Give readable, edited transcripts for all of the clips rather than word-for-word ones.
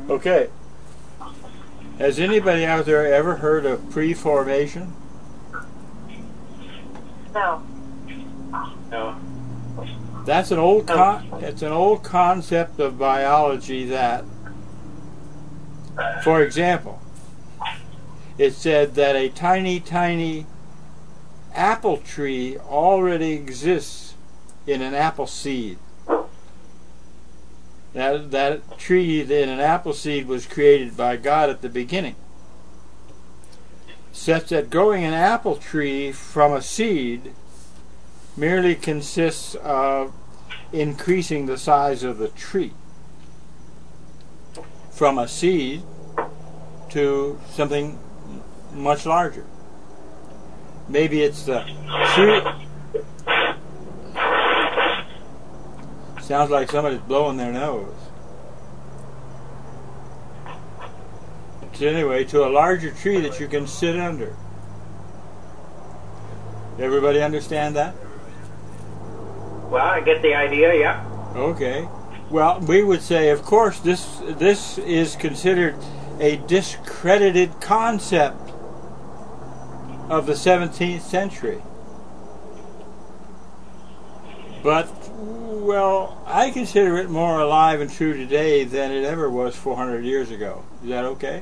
Okay. Has anybody out there ever heard of pre-formation? No. No. That's an old it's an old concept of biology that, for example, it said that a tiny, tiny apple tree already exists in an apple seed. That tree in an apple seed was created by God at the beginning. Such that growing an apple tree from a seed merely consists of increasing the size of the tree from a seed to something much larger. Maybe it's the tree. Sounds like somebody's blowing their nose. So anyway, to a larger tree that you can sit under. Everybody understand that? Well, I get the idea, yeah. Okay. Well, we would say, of course, this is considered a discredited concept of the 17th century. But, well, I consider it more alive and true today than it ever was 400 years ago. Is that okay?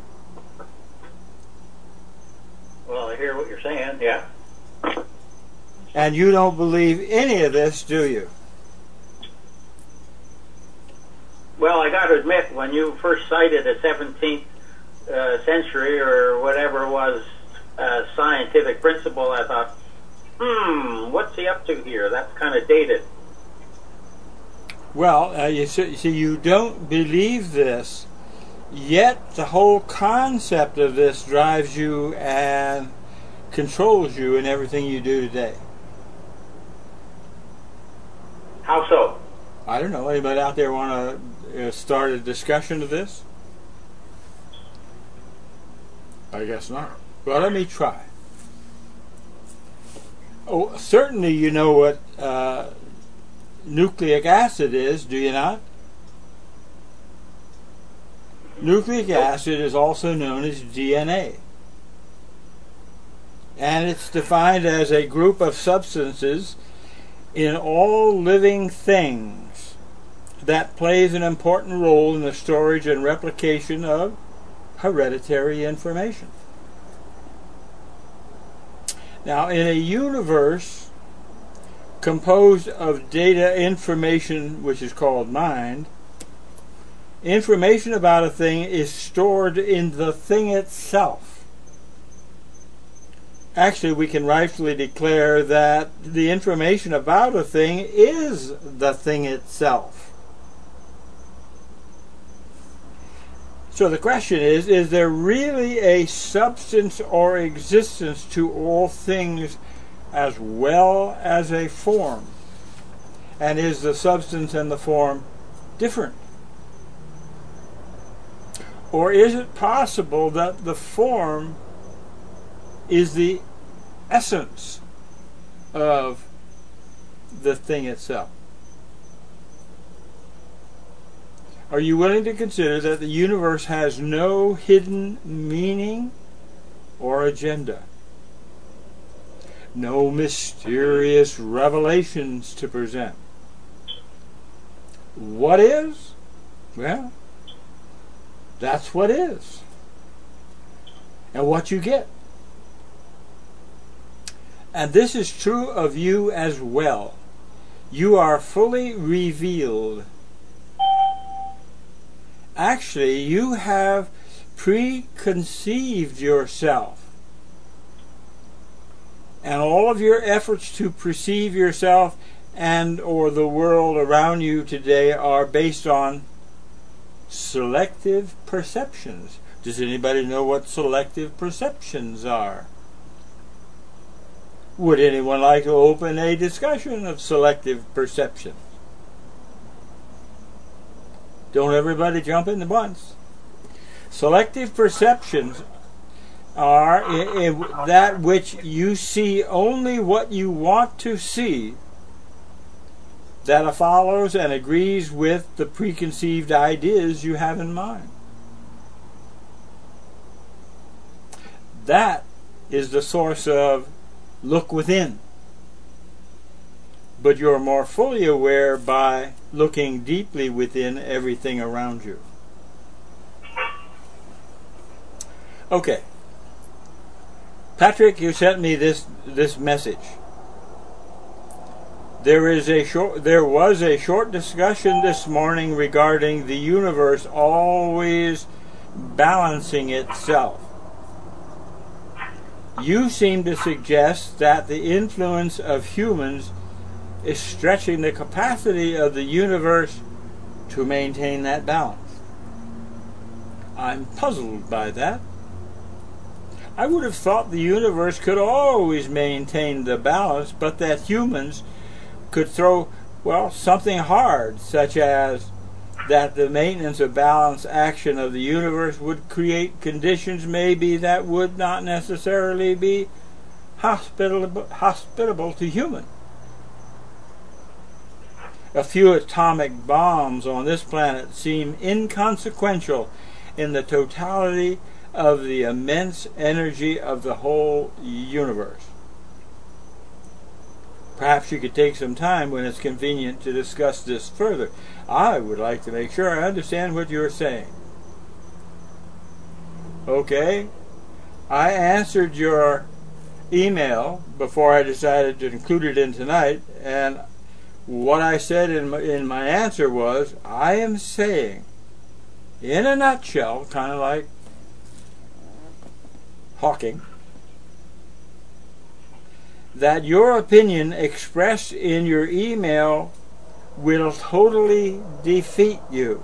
Well, I hear what you're saying, yeah. And you don't believe any of this, do you? Well, I got to admit, when you first cited the 17th century or whatever was scientific principle, I thought, what's he up to here? That's kind of dated. Well, you see, you don't believe this, yet the whole concept of this drives you and controls you in everything you do today. How so? I don't know. Anybody out there want to start a discussion of this? I guess not. Well, let me try. Oh, certainly you know what nucleic acid is, do you not? Nucleic acid is also known as DNA. And it's defined as a group of substances in all living things that plays an important role in the storage and replication of hereditary information. Now, in a universe composed of data information, which is called mind, information about a thing is stored in the thing itself. Actually, we can rightfully declare that the information about a thing is the thing itself. So the question is there really a substance or existence to all things as well as a form? And is the substance and the form different? Or is it possible that the form is the essence of the thing itself? Are you willing to consider that the universe has no hidden meaning or agenda? No mysterious revelations to present? What is? Well, that's what is. And what you get. And this is true of you as well. You are fully revealed. Actually, you have preconceived yourself. And all of your efforts to perceive yourself and or the world around you today are based on selective perceptions. Does anybody know what selective perceptions are? Would anyone like to open a discussion of selective perception? Don't everybody jump in at once. Selective perceptions are that which you see only what you want to see, that follows and agrees with the preconceived ideas you have in mind. That is the source of look within. But you're more fully aware by looking deeply within everything around you. Okay. Patrick, you sent me this message. There was a short discussion this morning regarding the universe always balancing itself. You seem to suggest that the influence of humans is stretching the capacity of the universe to maintain that balance. I'm puzzled by that. I would have thought the universe could always maintain the balance, but that humans could throw, something hard, such as that the maintenance of balance action of the universe would create conditions maybe that would not necessarily be hospitable to humans. A few atomic bombs on this planet seem inconsequential in the totality of the immense energy of the whole universe. Perhaps you could take some time when it's convenient to discuss this further. I would like to make sure I understand what you're saying. Okay. I answered your email before I decided to include it in tonight, and what I said in my answer was, I am saying, in a nutshell, kind of like Hawking, that your opinion expressed in your email will totally defeat you.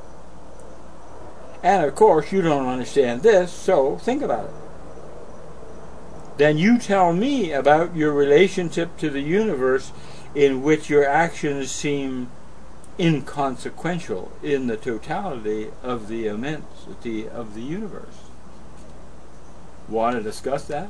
And of course, you don't understand this, so think about it. Then you tell me about your relationship to the universe, in which your actions seem inconsequential in the totality of the immensity of the universe. Want to discuss that?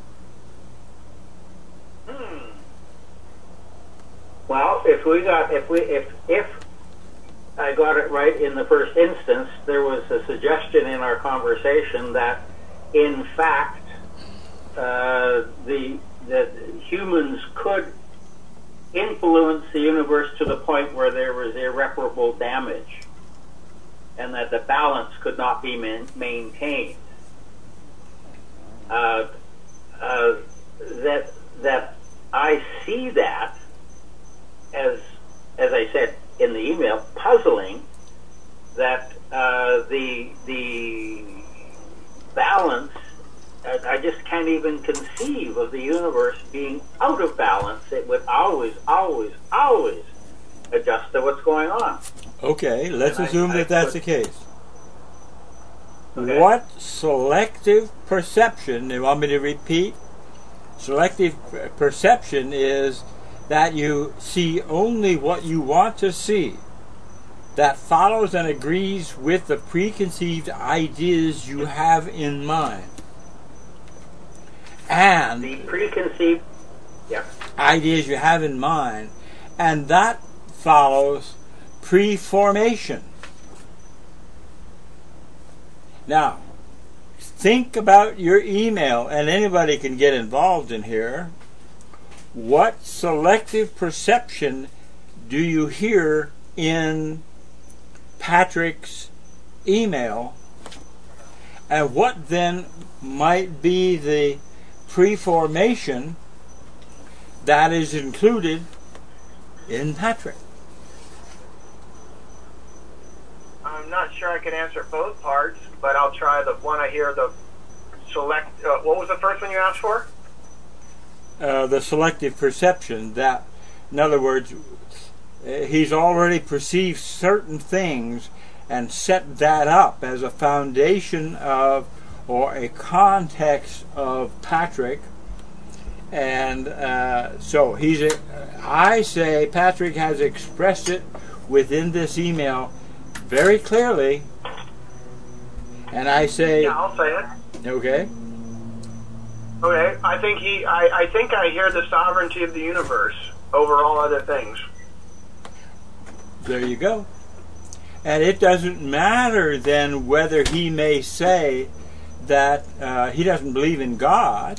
Well, if I got it right in the first instance, there was a suggestion in our conversation that, in fact, that humans could influence the universe to the point where there was irreparable damage, and that the balance could not be maintained. That I see that as I said in the email, puzzling. That the balance. I just can't even conceive of the universe being out of balance. It would always adjust to what's going on. Okay, let's assume that that's the case. Okay. What selective perception, you want me to repeat? Selective perception is that you see only what you want to see, that follows and agrees with the preconceived ideas you have in mind. And the preconceived ideas you have in mind, and that follows preformation. Now, think about your email, and anybody can get involved in here. What selective perception do you hear in Patrick's email, and what then might be the preformation that is included in Patrick? I'm not sure I can answer both parts, but I'll try the one I hear, the select. What was the first one you asked for? The selective perception. That, in other words, he's already perceived certain things and set that up as a foundation of, or a context of Patrick. And so I say Patrick has expressed it within this email very clearly, and I say, yeah, I'll say it. Okay. Okay, I think I hear the sovereignty of the universe over all other things. There you go. And it doesn't matter then whether he may say that he doesn't believe in God.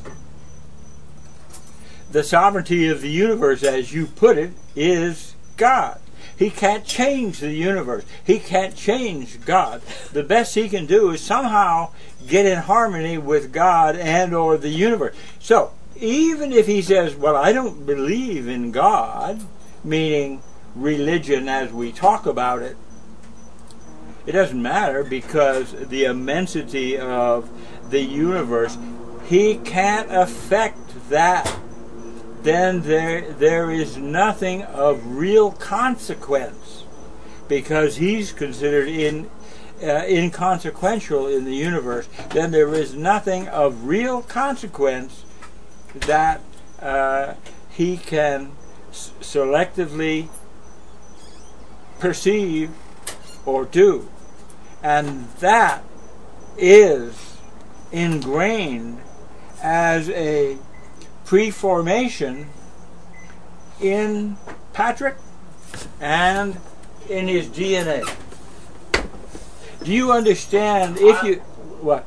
The sovereignty of the universe, as you put it, is God. He can't change the universe. He can't change God. The best he can do is somehow get in harmony with God and or the universe. So, even if he says, well, I don't believe in God, meaning religion as we talk about it, it doesn't matter, because the immensity of the universe, he can't affect that. Then there is nothing of real consequence, because he's considered inconsequential in the universe. Then there is nothing of real consequence that he can selectively perceive or do. And that is ingrained as a preformation in Patrick and in his DNA. Do you understand? If you what?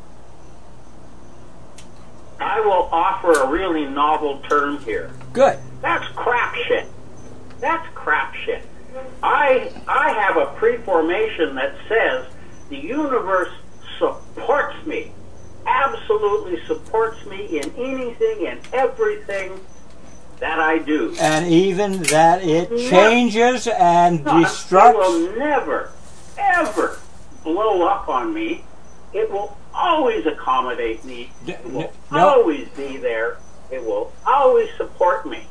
I will offer a really novel term here. Good. That's crap shit. That's crap shit. I have a preformation that says the universe supports me. Absolutely supports me in anything and everything that I do. And even that it changes and destructs. It will never, ever blow up on me. It will always accommodate me. It will always be there. It will always support me.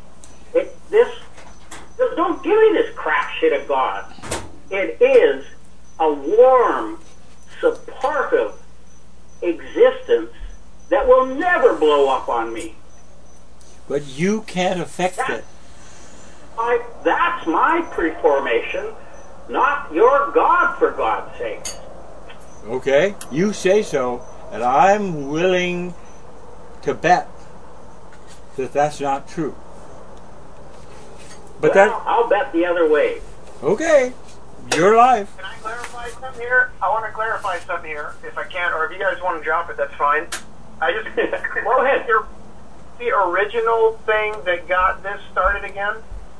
Don't give me this crap shit of God. It is a warm, supportive existence that will never blow up on me. But you can't affect it. That's my preformation, not your God, for God's sake. Okay, you say so, and I'm willing to bet that that's not true. But I'll bet the other way. Okay, your life. Can I clarify something here? I want to clarify something here, if I can, or if you guys want to drop it, that's fine. I just go ahead. The original thing that got this started again.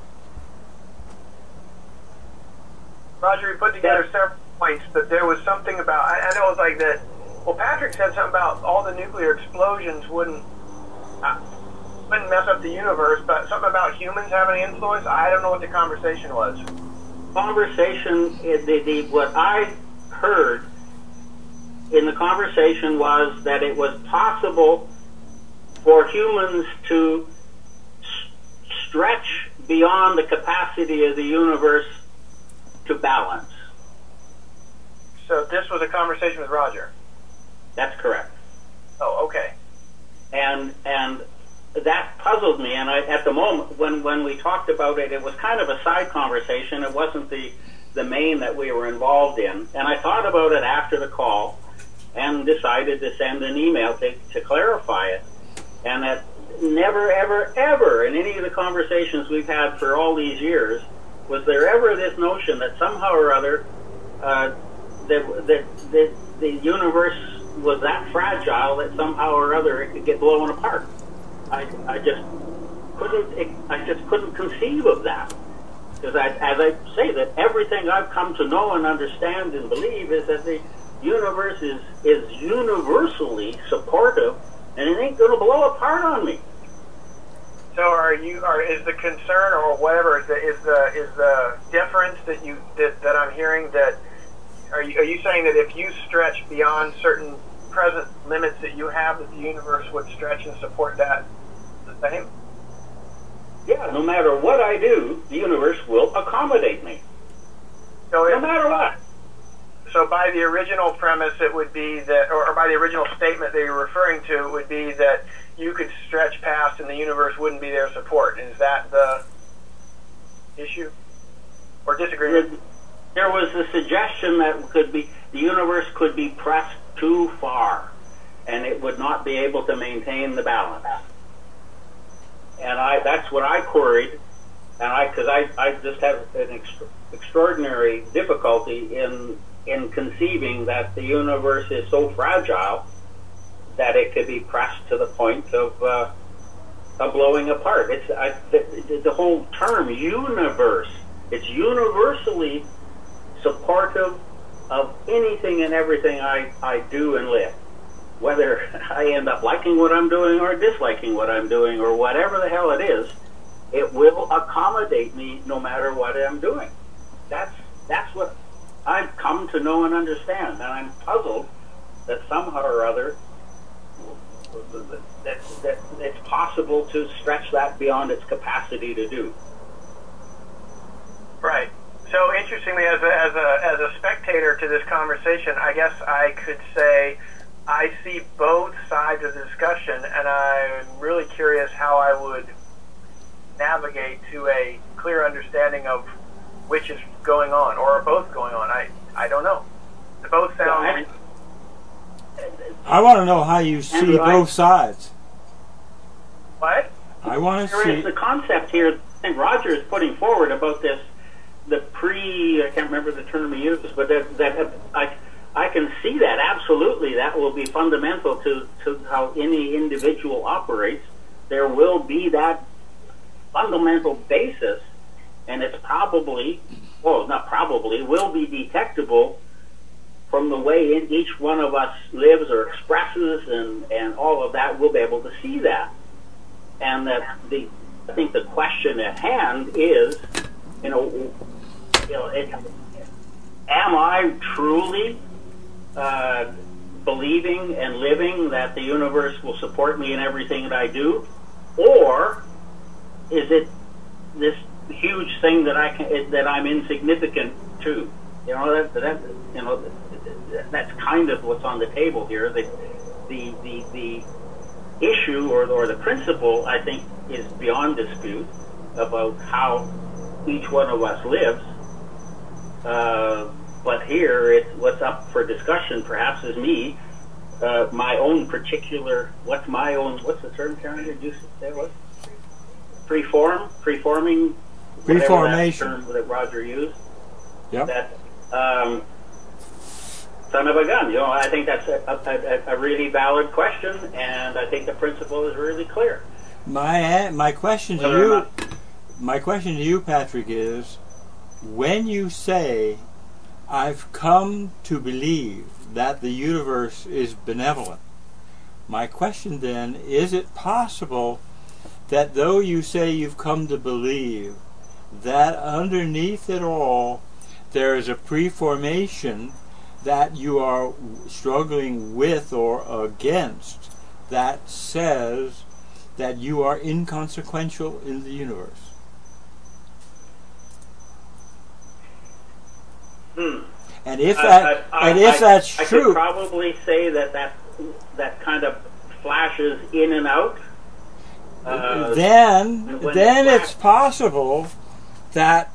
Roger, we put together several points, but there was something about, I know it was like that. Well, Patrick said something about all the nuclear explosions wouldn't mess up the universe, but something about humans having influence. I don't know what the conversation was. What I heard in the conversation was that it was possible for humans to stretch beyond the capacity of the universe to balance. So this was a conversation with Roger? That's correct. Oh, okay. And that puzzled me, and at the moment, when we talked about it, it was kind of a side conversation. It wasn't the main that we were involved in. And I thought about it after the call and decided to send an email to clarify it. And that never, ever, ever in any of the conversations we've had for all these years was there ever this notion that somehow or other that the universe was that fragile that somehow or other it could get blown apart. I just couldn't conceive of that, because as I say, that everything I've come to know and understand and believe is that the universe is universally supportive, and it ain't going to blow apart on me. So is the concern or whatever is the difference that I'm hearing, that are you saying that if you stretch beyond certain present limits that you have, that the universe would stretch and support that the same? Yeah, no matter what I do, the universe will accommodate me. So no matter what. So by the original premise, it would be that, or by the original statement that you're referring to, it would be that you could stretch past and the universe wouldn't be there to support. Is that the issue? Or disagreement? There was a suggestion that the universe could be pressed too far, and it would not be able to maintain the balance. And that's what I queried, and because I just have an extraordinary difficulty in conceiving that the universe is so fragile that it could be pressed to the point of blowing apart. It's the whole term universe. It's universally supportive of anything and everything I do and live. Whether I end up liking what I'm doing or disliking what I'm doing or whatever the hell it is, it will accommodate me no matter what I'm doing. That's what I've come to know and understand, and I'm puzzled that somehow or other that it's possible to stretch that beyond its capacity to do. Right. So interestingly, as a spectator to this conversation, I guess I could say I see both sides of the discussion, and I'm really curious how I would navigate to a clear understanding of which is going on, or are both going on. I don't know. They both sound... I want to know how you see both sides. What? I want to see... The concept here, I think Roger is putting forward about this, I can't remember the term he used, but I can see that, absolutely. That will be fundamental to how any individual operates. There will be that fundamental basis, and it's probably, well, not probably, will be detectable from the way each one of us lives or expresses, and all of that. We'll be able to see that. And that I think the question at hand is, am I truly believing and living that the universe will support me in everything that I do, or is it this huge thing that I'm insignificant to? That's kind of what's on the table here. The issue or the principle, I think, is beyond dispute about how each one of us lives. But here, what's up for discussion, perhaps, is me, my own particular. What's the term, Karen? Did you say what? Preforming. Preformation. Term that Roger used. Yep. That son of a gun. I think that's a really valid question, and I think the principle is really clear. My question to you, Patrick, is, when you say, I've come to believe that the universe is benevolent, my question then, is it possible that though you say you've come to believe, that underneath it all there is a preformation that you are struggling with or against that says that you are inconsequential in the universe? And if that's true, I could probably say that kind of flashes in and out. Then it's possible that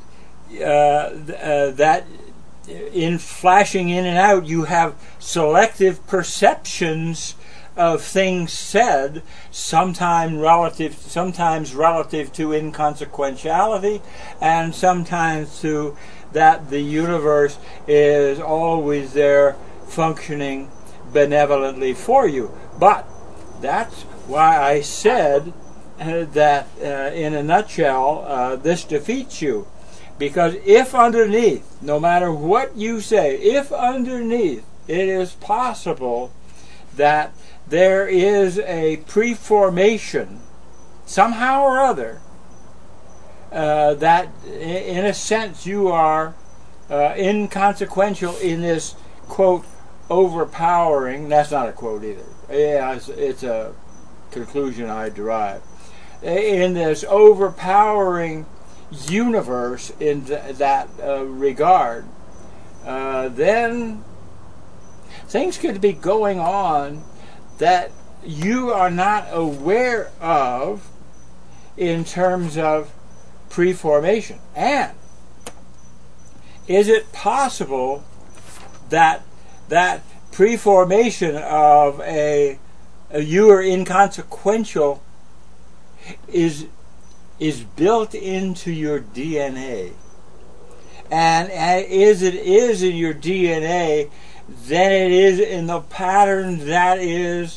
that in flashing in and out, you have selective perceptions of things said, sometimes relative to inconsequentiality, and sometimes to that the universe is always there functioning benevolently for you. But that's why I said that in a nutshell, this defeats you. Because if underneath, no matter what you say, if underneath it is possible that there is a preformation, somehow or other, that in a sense you are inconsequential in this, quote, overpowering, that's not a quote either, yeah, it's a conclusion I derive, in this overpowering universe in that regard, then things could be going on that you are not aware of in terms of preformation. And is it possible that that preformation of you are inconsequential is built into your DNA? And as it is in your DNA, then it is in the pattern that is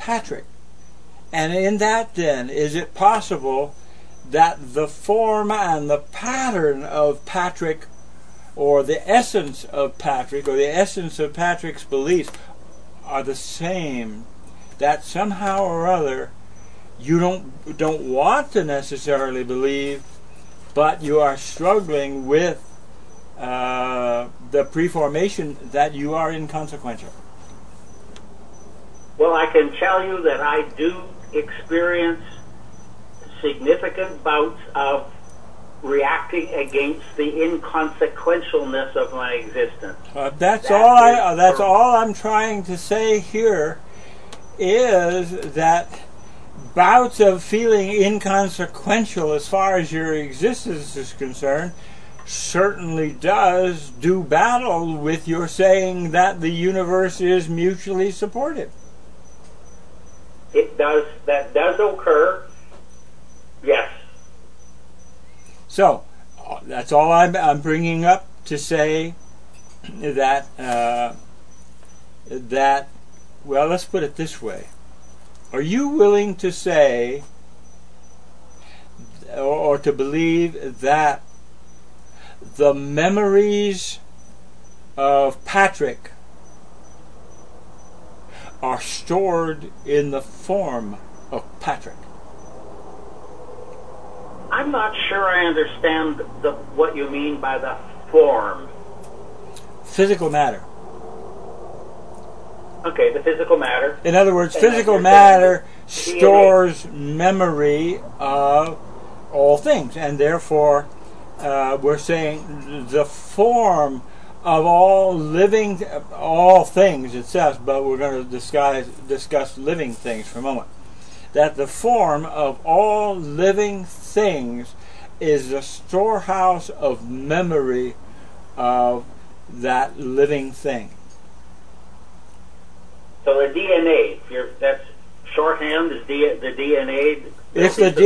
Patrick. And in that, then, is it possible that the form and the pattern of Patrick, or the essence of Patrick, or the essence of Patrick's beliefs, are the same? That somehow or other you don't want to necessarily believe, but you are struggling with the preformation that you are inconsequential. Well, I can tell you that I do experience significant bouts of reacting against the inconsequentialness of my existence. That's all I'm trying to say here, is that bouts of feeling inconsequential as far as your existence is concerned certainly does do battle with your saying that the universe is mutually supportive. It does. That does occur. Yes. So that's all I'm bringing up to say that well, let's put it this way: are you willing to say or to believe that the memories of Patrick are stored in the form of Patrick? I'm not sure I understand what you mean by the form. Physical matter. Okay, the physical matter. In other words, physical matter stores memory of all things, and therefore we're saying the form of all things, it says, but we're going to discuss living things for a moment. That the form of all living things is the storehouse of memory of that living thing. So the DNA, that's shorthand, is the DNA. If the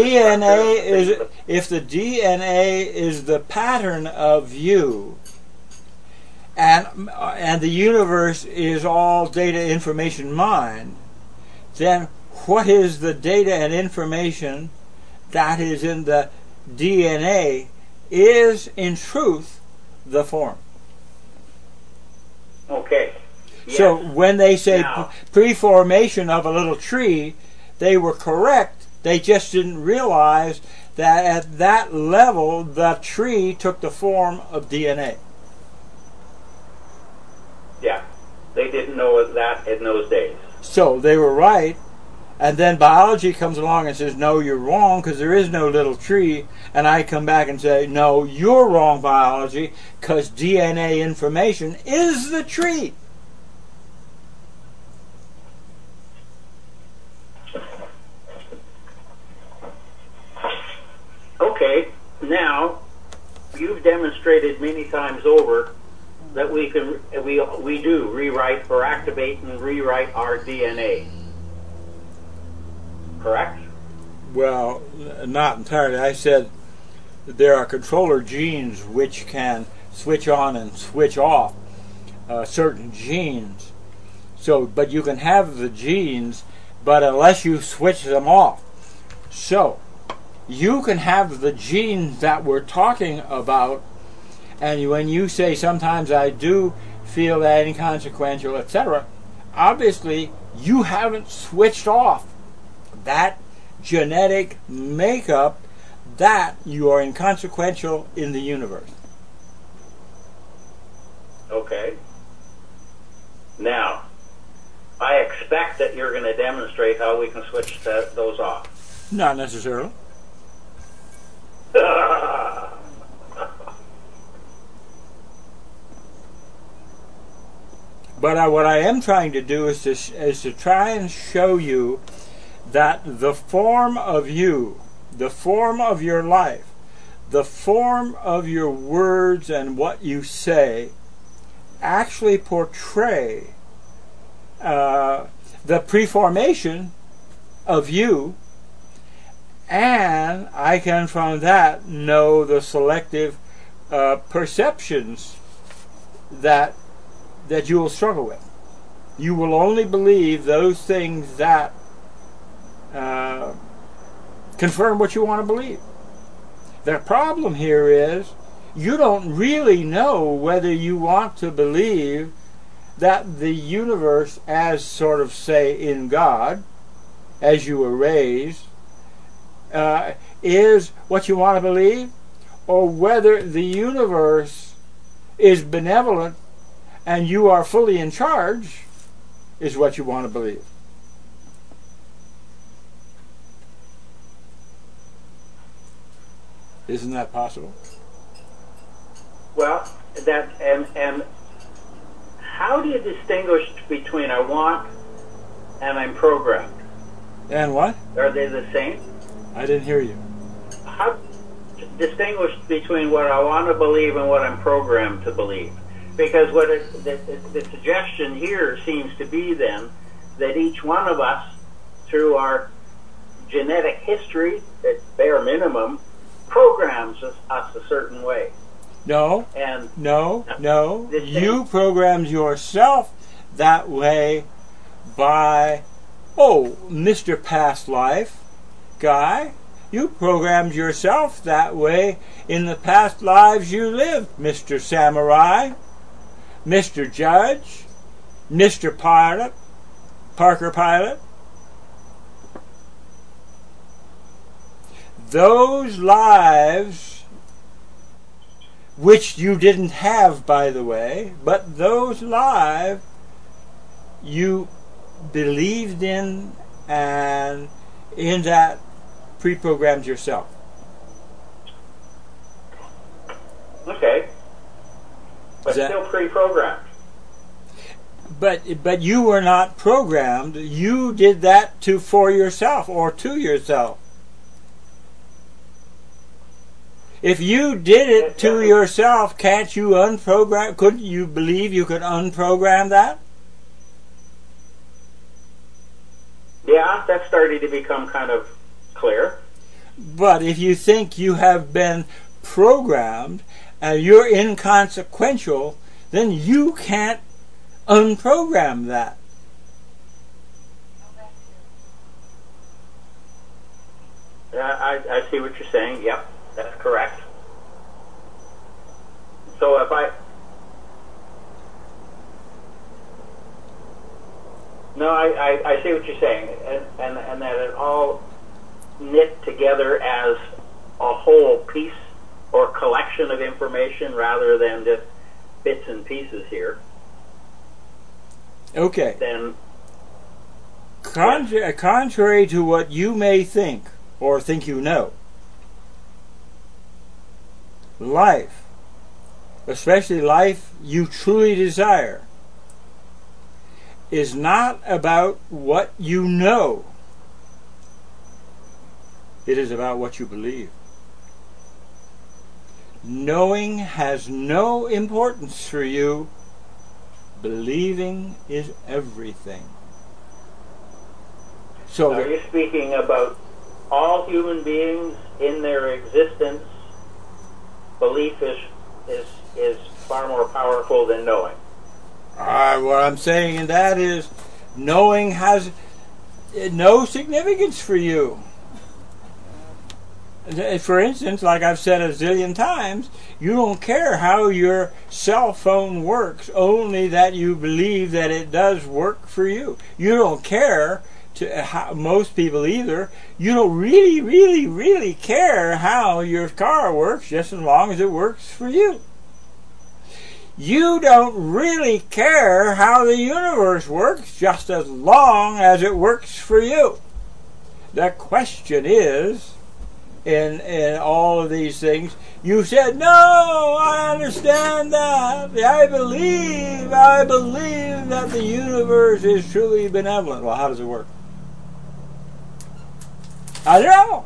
DNA is the pattern of you, and the universe is all data, information, mind, then what is the data and information that is in the DNA is in truth the form. Okay. Yes. So when they say Now, preformation of a little tree, they were correct. They just didn't realize that at that level the tree took the form of DNA. yeah, they didn't know that in those days. So they were right. And then biology comes along and says, no, you're wrong, because there is no little tree. And I come back and say, no, you're wrong, biology, because DNA information is the tree. Okay, now you've demonstrated many times over that we do rewrite or activate and rewrite our DNA. Correct? Well, not entirely. I said there are controller genes which can switch on and switch off certain genes. So, but you can have the genes, but unless you switch them off. So, you can have the genes that we're talking about, and when you say sometimes I do feel that inconsequential, etc., obviously you haven't switched off that genetic makeup that you are inconsequential in the universe. Okay. Now, I expect that you're going to demonstrate how we can switch those off. Not necessarily. But what I am trying to do is to try and show you that the form of you, the form of your life, the form of your words and what you say actually portray the preformation of you, and I can from that know the selective perceptions that you will struggle with. You will only believe those things that confirm what you want to believe. The problem here is you don't really know whether you want to believe that the universe, as sort of say in God, as you were raised, is what you want to believe, or whether the universe is benevolent and you are fully in charge is what you want to believe. Isn't that possible? Well, that and how do you distinguish between I want and I'm programmed? And what? Are they the same? I didn't hear you. How distinguish between what I want to believe and what I'm programmed to believe? Because what the suggestion here seems to be then that each one of us, through our genetic history, at bare minimum, programs us a certain way. No, and no. You programmed yourself that way by, Mr. Past Life guy. You programmed yourself that way in the past lives you lived, Mr. Samurai, Mr. Judge, Mr. Pilot, Parker Pilot. Those lives, which you didn't have, by the way, but those lives you believed in, and in that pre-programmed yourself. Okay. But still pre-programmed. But you were not programmed. You did that for yourself or to yourself. If you did it to yourself, can't you unprogram? Couldn't you believe you could unprogram that? Yeah, that's starting to become kind of clear. But if you think you have been programmed and you're inconsequential, then you can't unprogram that. I see what you're saying. Yep, that's correct. So if I see what you're saying, and that it all knit together as a whole piece or collection of information rather than just bits and pieces here. Okay. Then, contrary to what you may think or think you know, life, especially life you truly desire, is not about what you know. It is about what you believe. Knowing has no importance for you. Believing is everything. So are you speaking about all human beings in their existence? Belief is far more powerful than knowing. What I'm saying in that is knowing has no significance for you. For instance, like I've said a zillion times, you don't care how your cell phone works, only that you believe that it does work for you. You don't care, most people either, you don't really care how your car works, just as long as it works for you. You don't really care how the universe works, just as long as it works for you. The question is, in all of these things, you said, no, I understand that. I believe that the universe is truly benevolent. Well, how does it work? I don't know.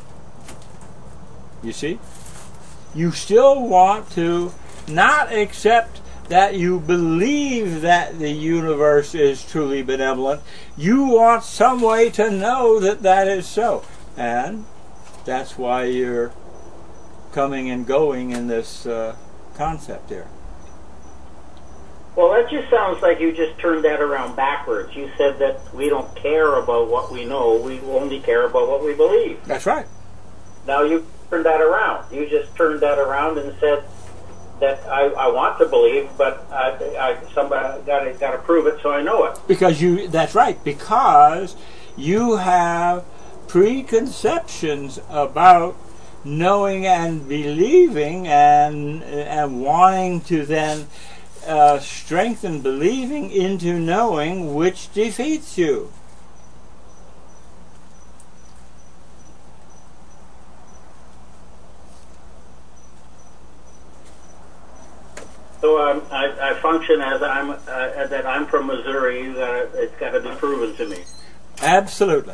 You see? You still want to not accept that you believe that the universe is truly benevolent. You want some way to know that that is so. And that's why you're coming and going in this concept here. Well, that just sounds like you just turned that around backwards. You said that we don't care about what we know. We only care about what we believe. That's right. Now you turned that around. You just turned that around and said that I want to believe, but somebody got to prove it so I know it. Because that's right. Because you have preconceptions about knowing and believing, and wanting to then strengthen believing into knowing, which defeats you. So I function as that I'm from Missouri. That it's got to be proven to me. Absolutely.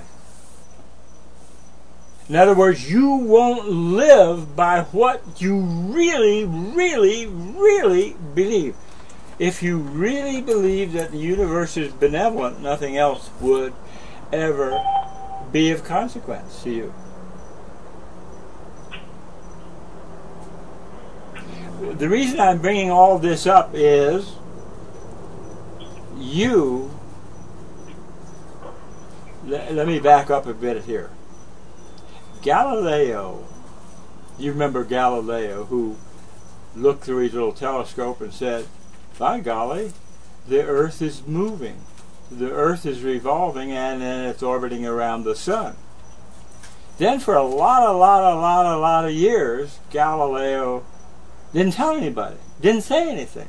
In other words, you won't live by what you really, really, really believe. If you really believe that the universe is benevolent, nothing else would ever be of consequence to you. The reason I'm bringing all this up is let me back up a bit here. Galileo, you remember Galileo, who looked through his little telescope and said, by golly, the earth is moving. The earth is revolving, and then it's orbiting around the sun. Then for a lot of years, Galileo didn't tell anybody, didn't say anything.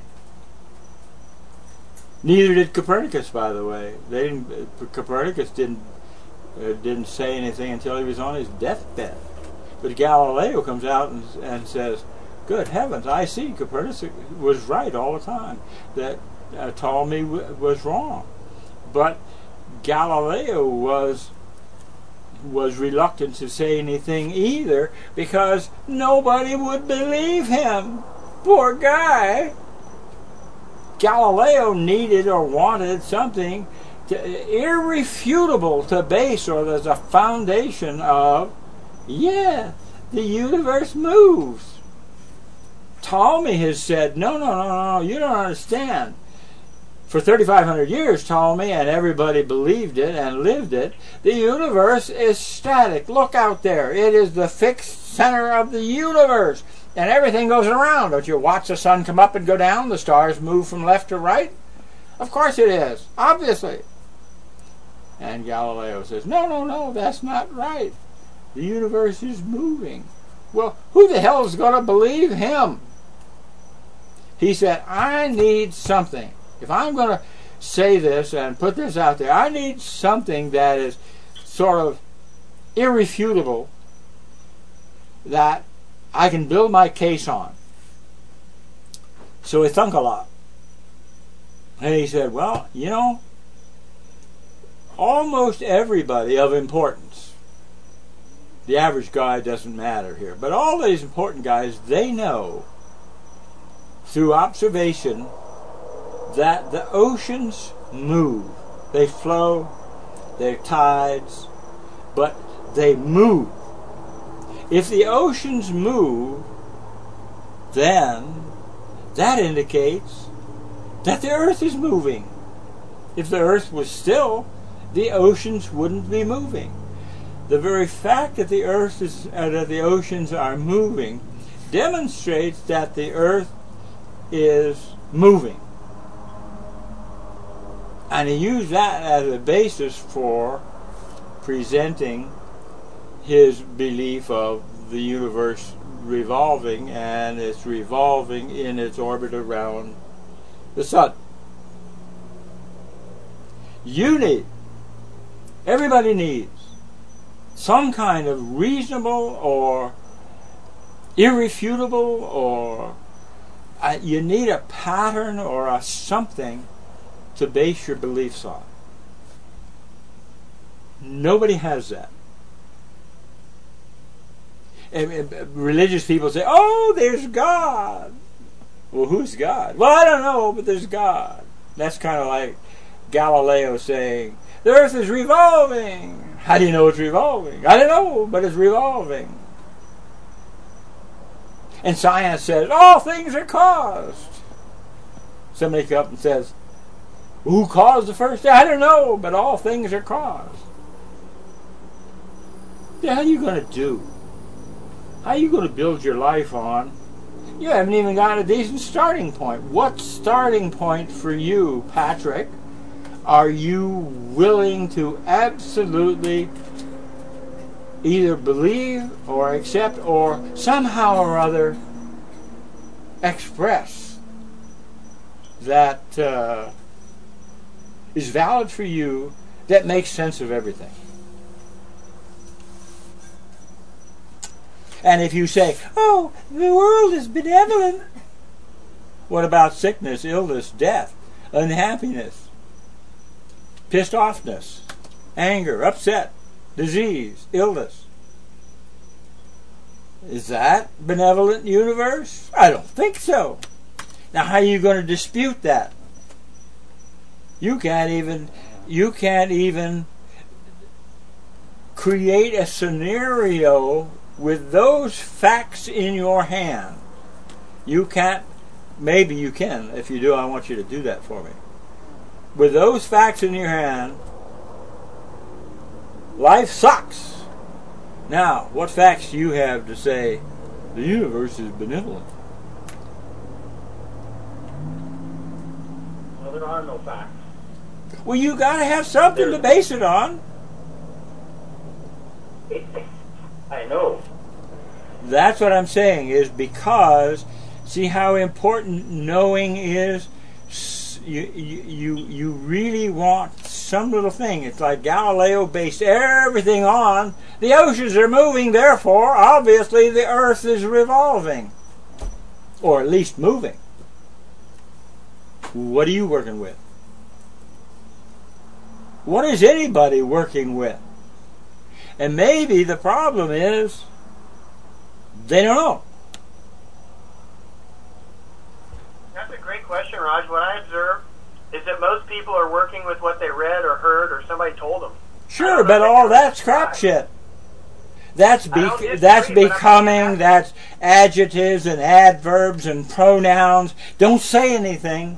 Neither did Copernicus, by the way. Copernicus didn't say anything until he was on his deathbed. But Galileo comes out and says, good heavens, I see Copernicus was right all the time, that Ptolemy was wrong. But Galileo was reluctant to say anything either, because nobody would believe him. Poor guy. Galileo needed or wanted something irrefutable to base, or there's a foundation of, the universe moves. Ptolemy has said, no, you don't understand. For 3,500 years, Ptolemy and everybody believed it and lived it. The universe is static. Look out there. It is the fixed center of the universe. And everything goes around. Don't you watch the sun come up and go down? The stars move from left to right? Of course it is. Obviously. And Galileo says, no, that's not right. The universe is moving. Well, who the hell is going to believe him? He said, I need something. If I'm going to say this and put this out there, I need something that is sort of irrefutable, that I can build my case on. So he thunk a lot. And he said, well, almost everybody of importance, the average guy doesn't matter here, but all these important guys, they know through observation that the oceans move. They flow, they're tides, but they move. If the oceans move, then that indicates that the earth is moving. If the earth was still, the oceans wouldn't be moving. The very fact that the oceans are moving demonstrates that the earth is moving. And he used that as a basis for presenting his belief of the universe revolving, and it's revolving in its orbit around the sun. Everybody needs some kind of reasonable or irrefutable, or you need a pattern or a something to base your beliefs on. Nobody has that. And religious people say, oh, there's God. Well, who's God? Well, I don't know, but there's God. That's kind of like Galileo saying, the earth is revolving. How do you know it's revolving? I don't know, but it's revolving. And science says, all things are caused. Somebody comes up and says, who caused the first day? I don't know, but all things are caused. The hell are you going to do? How are you going to build your life on? You haven't even got a decent starting point. What starting point for you, Patrick, are you willing to absolutely either believe or accept or somehow or other express that is valid for you, that makes sense of everything? And if you say, oh, the world is benevolent, what about sickness, illness, death, unhappiness, pissed offness, anger, upset, disease, illness? Is that benevolent universe? I don't think so. Now, how are you going to dispute that? You can't even create a scenario with those facts in your hand. You can't. Maybe you can. If you do, I want you to do that for me. With those facts in your hand, life sucks. Now, what facts do you have to say the universe is benevolent? Well, there are no facts. Well, you got to have something to base it on. I know. That's what I'm saying, is because, see how important knowing is? You really want some little thing. It's like Galileo based everything on the oceans are moving, therefore, obviously, the earth is revolving. Or at least moving. What are you working with? What is anybody working with? And maybe the problem is they don't know. That's a great question, Raj. What I observe is that most people are working with what they read or heard or somebody told them. Sure, but all that's crap shit. That's becoming, that's adjectives and adverbs and pronouns. Don't say anything.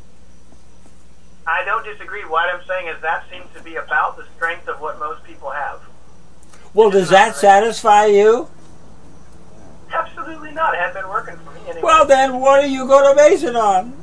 I don't disagree. What I'm saying is that seems to be about the strength of what most people have. Well, does that satisfy you? Absolutely not. It hasn't been working for me anyway. Well, then what are you going to base it on?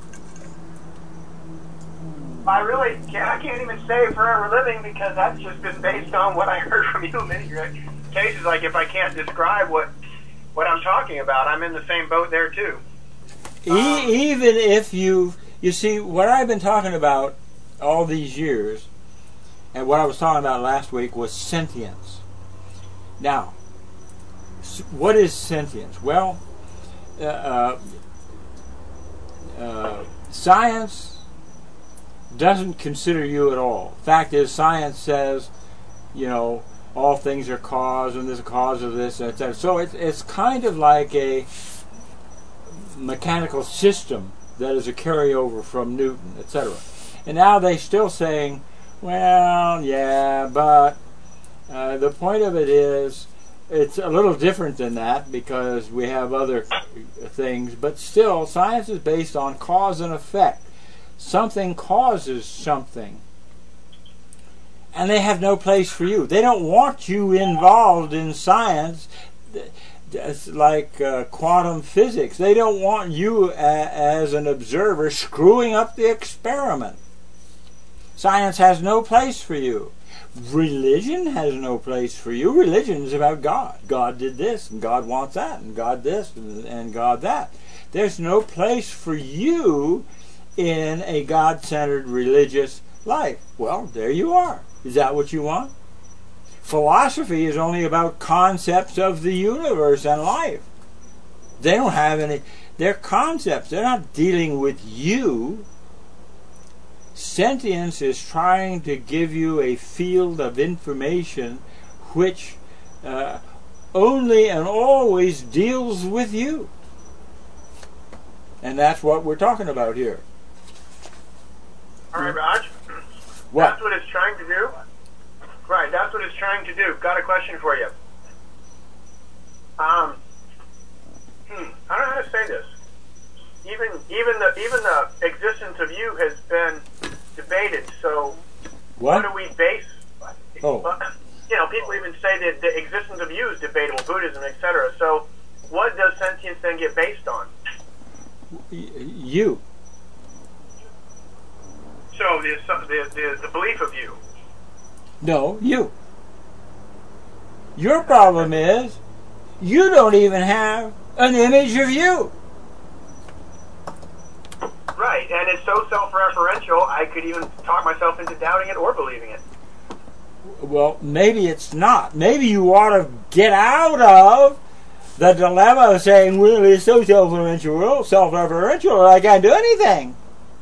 I can't even say forever living because that's just been based on what I heard from you in many cases. Like if I can't describe what I'm talking about, I'm in the same boat there too. Even if you see, what I've been talking about all these years, and what I was talking about last week was sentience. Now, what is sentience? Well, science doesn't consider you at all. Fact is, science says, all things are cause, and there's a cause of this, etc. So it's kind of like a mechanical system that is a carryover from Newton, etc. And now they're still saying, well, yeah, but the point of it is, it's a little different than that because we have other things, but still, science is based on cause and effect. Something causes something. And they have no place for you. They don't want you involved in science. It's like quantum physics. They don't want you as an observer screwing up the experiment. Science has no place for you. Religion has no place for you. Religion is about God. God did this, and God wants that, and God this, and God that. There's no place for you in a God-centered religious life. Well, there you are. Is that what you want? Philosophy is only about concepts of the universe and life. They don't have any. They're concepts. They're not dealing with you. Sentience is trying to give you a field of information which only and always deals with you. And that's what we're talking about here. All right, Raj. What? That's what it's trying to do? Right, that's what it's trying to do. Got a question for you. I don't know how to say this. Even the existence of you has been debated. So, what do we base? Oh. people even say that the existence of you is debatable, Buddhism, etc. So what does sentience then get based on? You. So the belief of you. No, you. Your problem is you don't even have an image of you. Right, and it's so self-referential, I could even talk myself into doubting it or believing it. Well, maybe it's not. Maybe you ought to get out of the dilemma of saying, well, it's so self-referential, I can't do anything.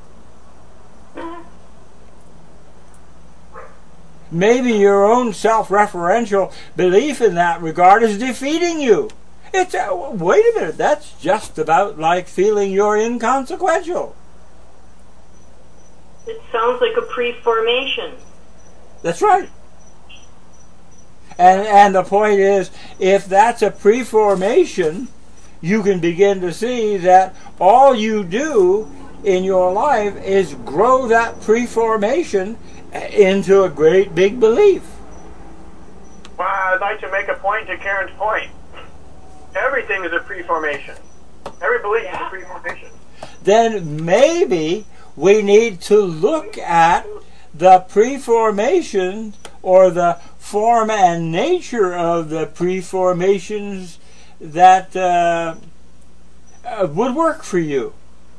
Maybe your own self-referential belief in that regard is defeating you. It's wait a minute, that's just about like feeling you're inconsequential. It sounds like a pre-formation. That's right. And the point is, if that's a pre-formation, you can begin to see that all you do in your life is grow that pre-formation into a great big belief. Well, I'd like to make a point to Karen's point. Everything is a pre-formation. Every belief is a pre-formation. Then maybe we need to look at the pre-formation or the form and nature of the pre-formations that would work for you.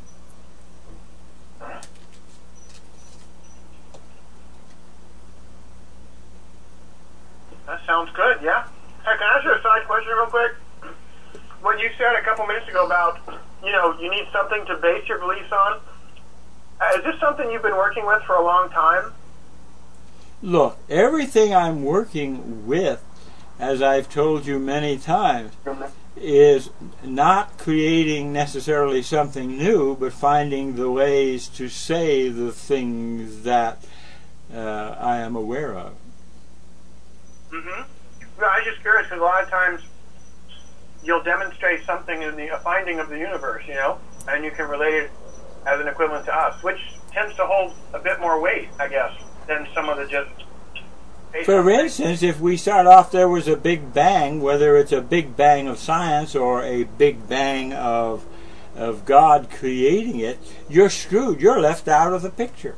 That sounds good, yeah. Hey, can I ask you a side question real quick? What you said a couple minutes ago about, you need something to base your beliefs on. Is this something you've been working with for a long time? Look, everything I'm working with, as I've told you many times, is not creating necessarily something new, but finding the ways to say the things that I am aware of. Mm-hmm. No, I was just curious because a lot of times you'll demonstrate something in a finding of the universe, and you can relate it as an equivalent to us, which tends to hold a bit more weight, I guess, than some of the just... For instance, if we start off there was a big bang, whether it's a big bang of science or a big bang of God creating it, you're screwed. You're left out of the picture.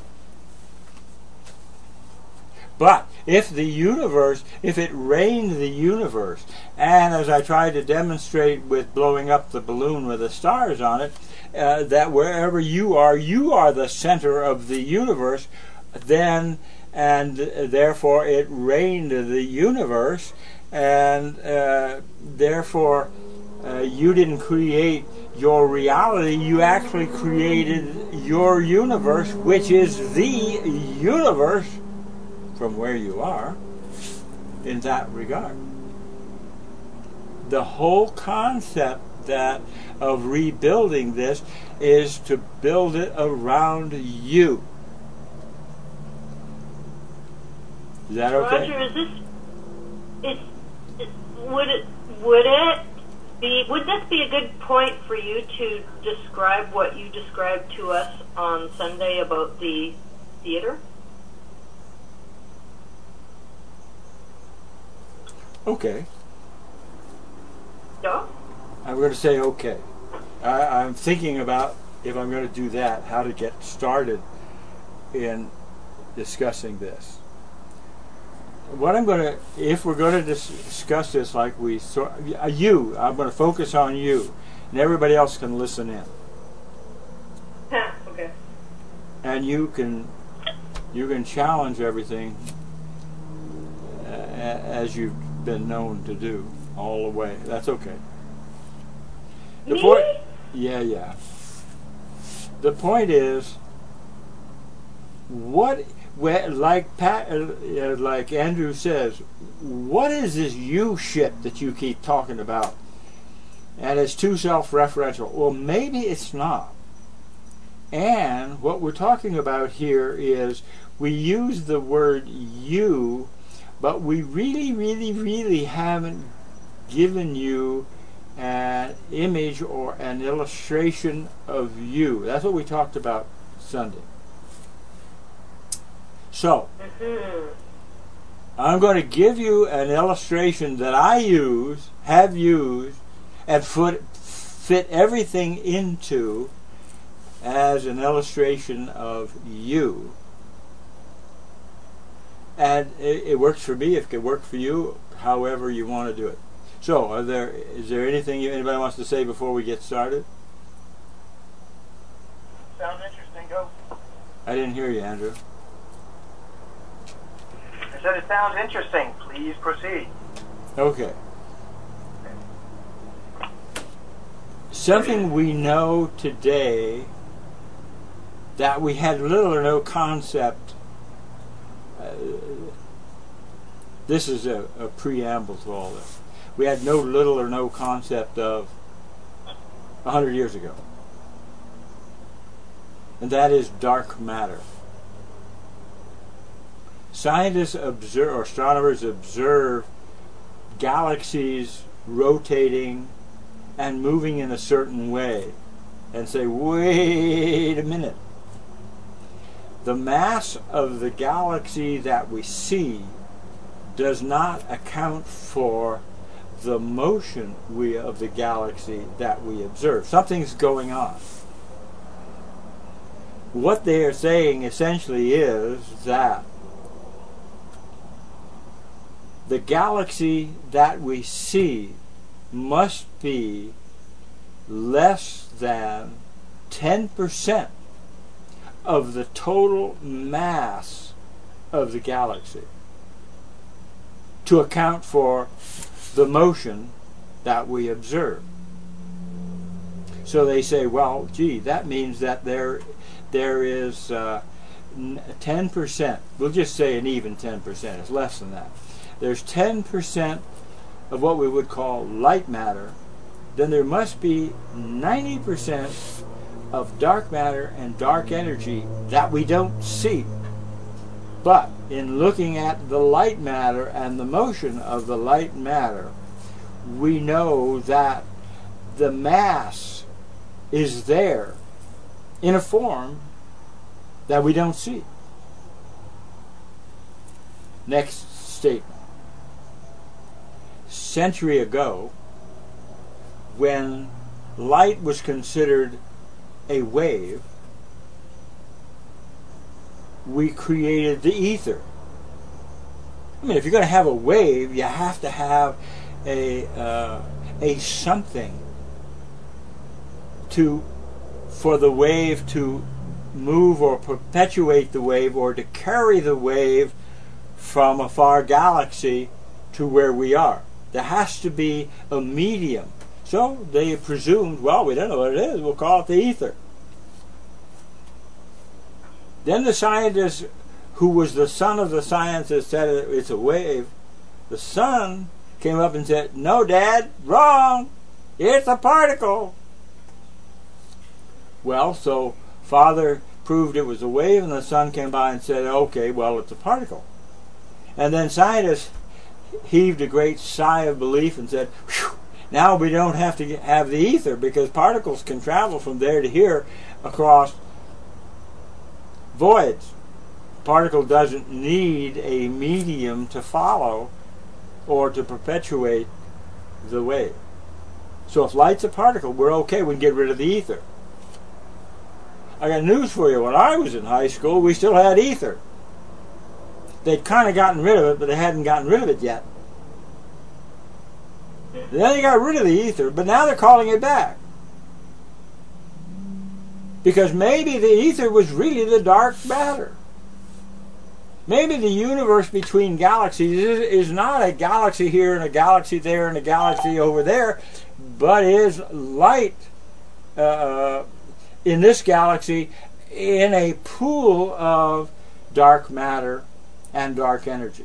But if the universe, if it rained the universe, and as I tried to demonstrate with blowing up the balloon with the stars on it, that wherever you are the center of the universe, then, and therefore it rained the universe, and therefore you didn't create your reality, you actually created your universe, which is the universe from where you are in that regard. The whole concept of rebuilding this is to build it around you. Is that okay? Roger, would this be a good point for you to describe what you described to us on Sunday about the theater? Okay. Yeah? I'm going to say okay. I'm thinking about, if I'm going to do that, how to get started in discussing this. What I'm going to, if we're going to discuss this like I'm going to focus on you, and everybody else can listen in. Okay. And you can challenge everything as you've been known to do all the way. That's okay. Me? Yeah. The point is, like Andrew says, what is this you shit that you keep talking about? And it's too self-referential. Well, maybe it's not. And what we're talking about here is we use the word you, but we really, really, really haven't given you an image or an illustration of you. That's what we talked about Sunday. So, I'm going to give you an illustration that I have used, and fit everything into as an illustration of you. And it works for me. If it can work for you, however you want to do it. So, is there anything anybody wants to say before we get started? Sounds interesting. Go. I didn't hear you, Andrew. I said it sounds interesting. Please proceed. Okay. Something we know today that we had little or no concept. This is a preamble to all this. We had little or no concept of 100 years ago. And that is dark matter. Scientists observe, or astronomers observe, galaxies rotating and moving in a certain way and say, wait a minute. The mass of the galaxy that we see does not account for the motion of the galaxy that we observe. Something's going on. What they are saying essentially is that the galaxy that we see must be less than 10% of the total mass of the galaxy to account for the motion that we observe. So they say, well, gee, that means that there is 10%. We'll just say an even 10%. It's less than that. There's 10% of what we would call light matter. Then there must be 90% of dark matter and dark energy that we don't see. But in looking at the light matter and the motion of the light matter, we know that the mass is there in a form that we don't see. Next statement. Century ago, when light was considered a wave, we created the ether. I mean, if you're going to have a wave, you have to have a something for the wave to move or perpetuate the wave, or to carry the wave from a far galaxy to where we are. There has to be a medium. So they presumed, well, we don't know what it is, we'll call it the ether. Then the scientist, who was the son of the scientist, said it's a wave. The son came up and said, no, Dad, wrong. It's a particle. Well, so Father proved it was a wave, and the son came by and said, okay, well, it's a particle. And then scientists heaved a great sigh of relief and said, whew, now we don't have to have the ether, because particles can travel from there to here across voids. Particle doesn't need a medium to follow or to perpetuate the wave. So if light's a particle, we're okay, we can get rid of the ether. I got news for you. When I was in high school, we still had ether. They'd kind of gotten rid of it, but they hadn't gotten rid of it yet. Then they got rid of the ether, but now they're calling it back. Because maybe the ether was really the dark matter. Maybe the universe between galaxies is not a galaxy here and a galaxy there and a galaxy over there, but is light in this galaxy in a pool of dark matter and dark energy.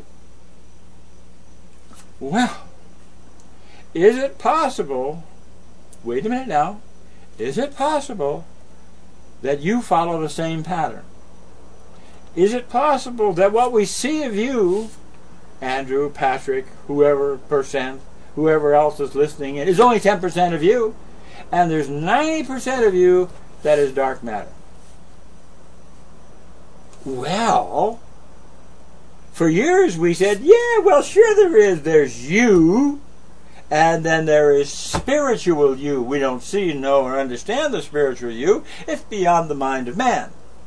Well, is it possible, wait a minute now, is it possible that you follow the same pattern? Is it possible that what we see of you, Andrew, Patrick, whoever else is listening, is only 10% of you, and there's 90% of you that is dark matter? Well, For years we said, yeah, well, sure there is. There's you, and then there is spiritual you. We don't see, know, or understand the spiritual you. It's beyond the mind of man.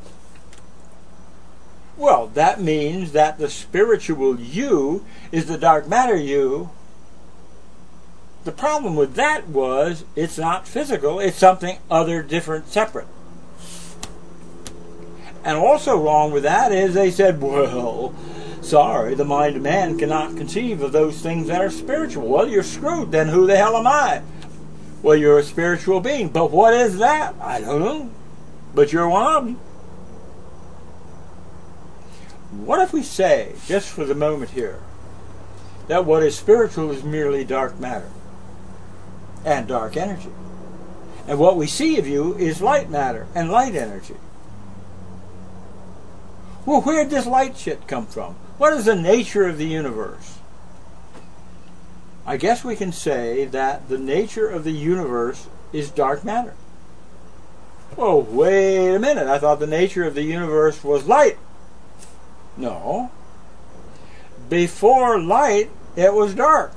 Well, that means that the spiritual you is the dark matter you. The problem with that was it's not physical, it's something other, different, separate. And also wrong with that is they said, well, sorry, the mind of man cannot conceive of those things that are spiritual. Well, you're screwed. Then who the hell am I? Well, you're a spiritual being. But what is that? I don't know. But you're one of them. What if we say, just for the moment here, that what is spiritual is merely dark matter and dark energy, and what we see of you is light matter and light energy? Well, where'd this light shit come from? What is the nature of the universe? I guess we can say that the nature of the universe is dark matter. Oh, wait a minute. I thought the nature of the universe was light. No. Before light, it was dark.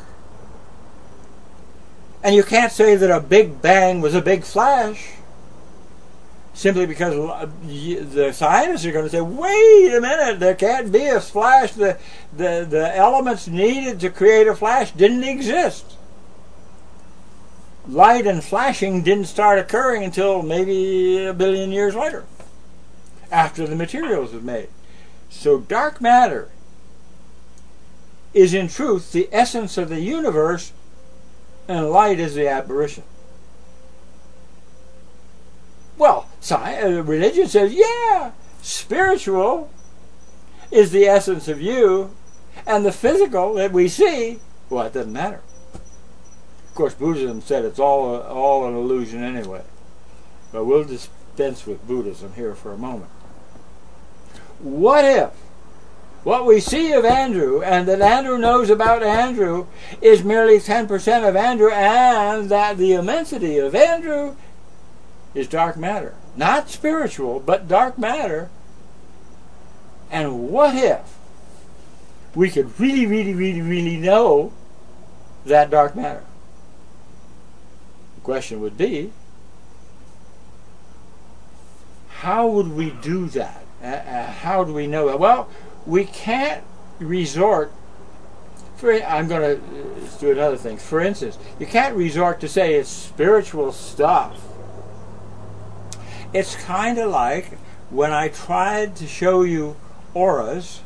And you can't say that a big bang was a big flash simply because the scientists are going to say, wait a minute, there can't be a flash. The elements needed to create a flash didn't exist. Light and flashing didn't start occurring until maybe 1 billion years later, after the materials were made. So dark matter is in truth the essence of the universe, and light is the apparition. Well, religion says, yeah, spiritual is the essence of you, and the physical that we see, well, it doesn't matter. Of course, Buddhism said it's all an illusion anyway. But we'll dispense with Buddhism here for a moment. What if what we see of Andrew, and that Andrew knows about Andrew, is merely 10% of Andrew, and that the immensity of Andrew is dark matter? Not spiritual, but dark matter. And what if we could really know that dark matter? The question would be, how would we do that? How do we know that? Well, we can't resort, I'm going to do another thing. For instance, you can't resort to say it's spiritual stuff. It's kind of like when I tried to show you auras,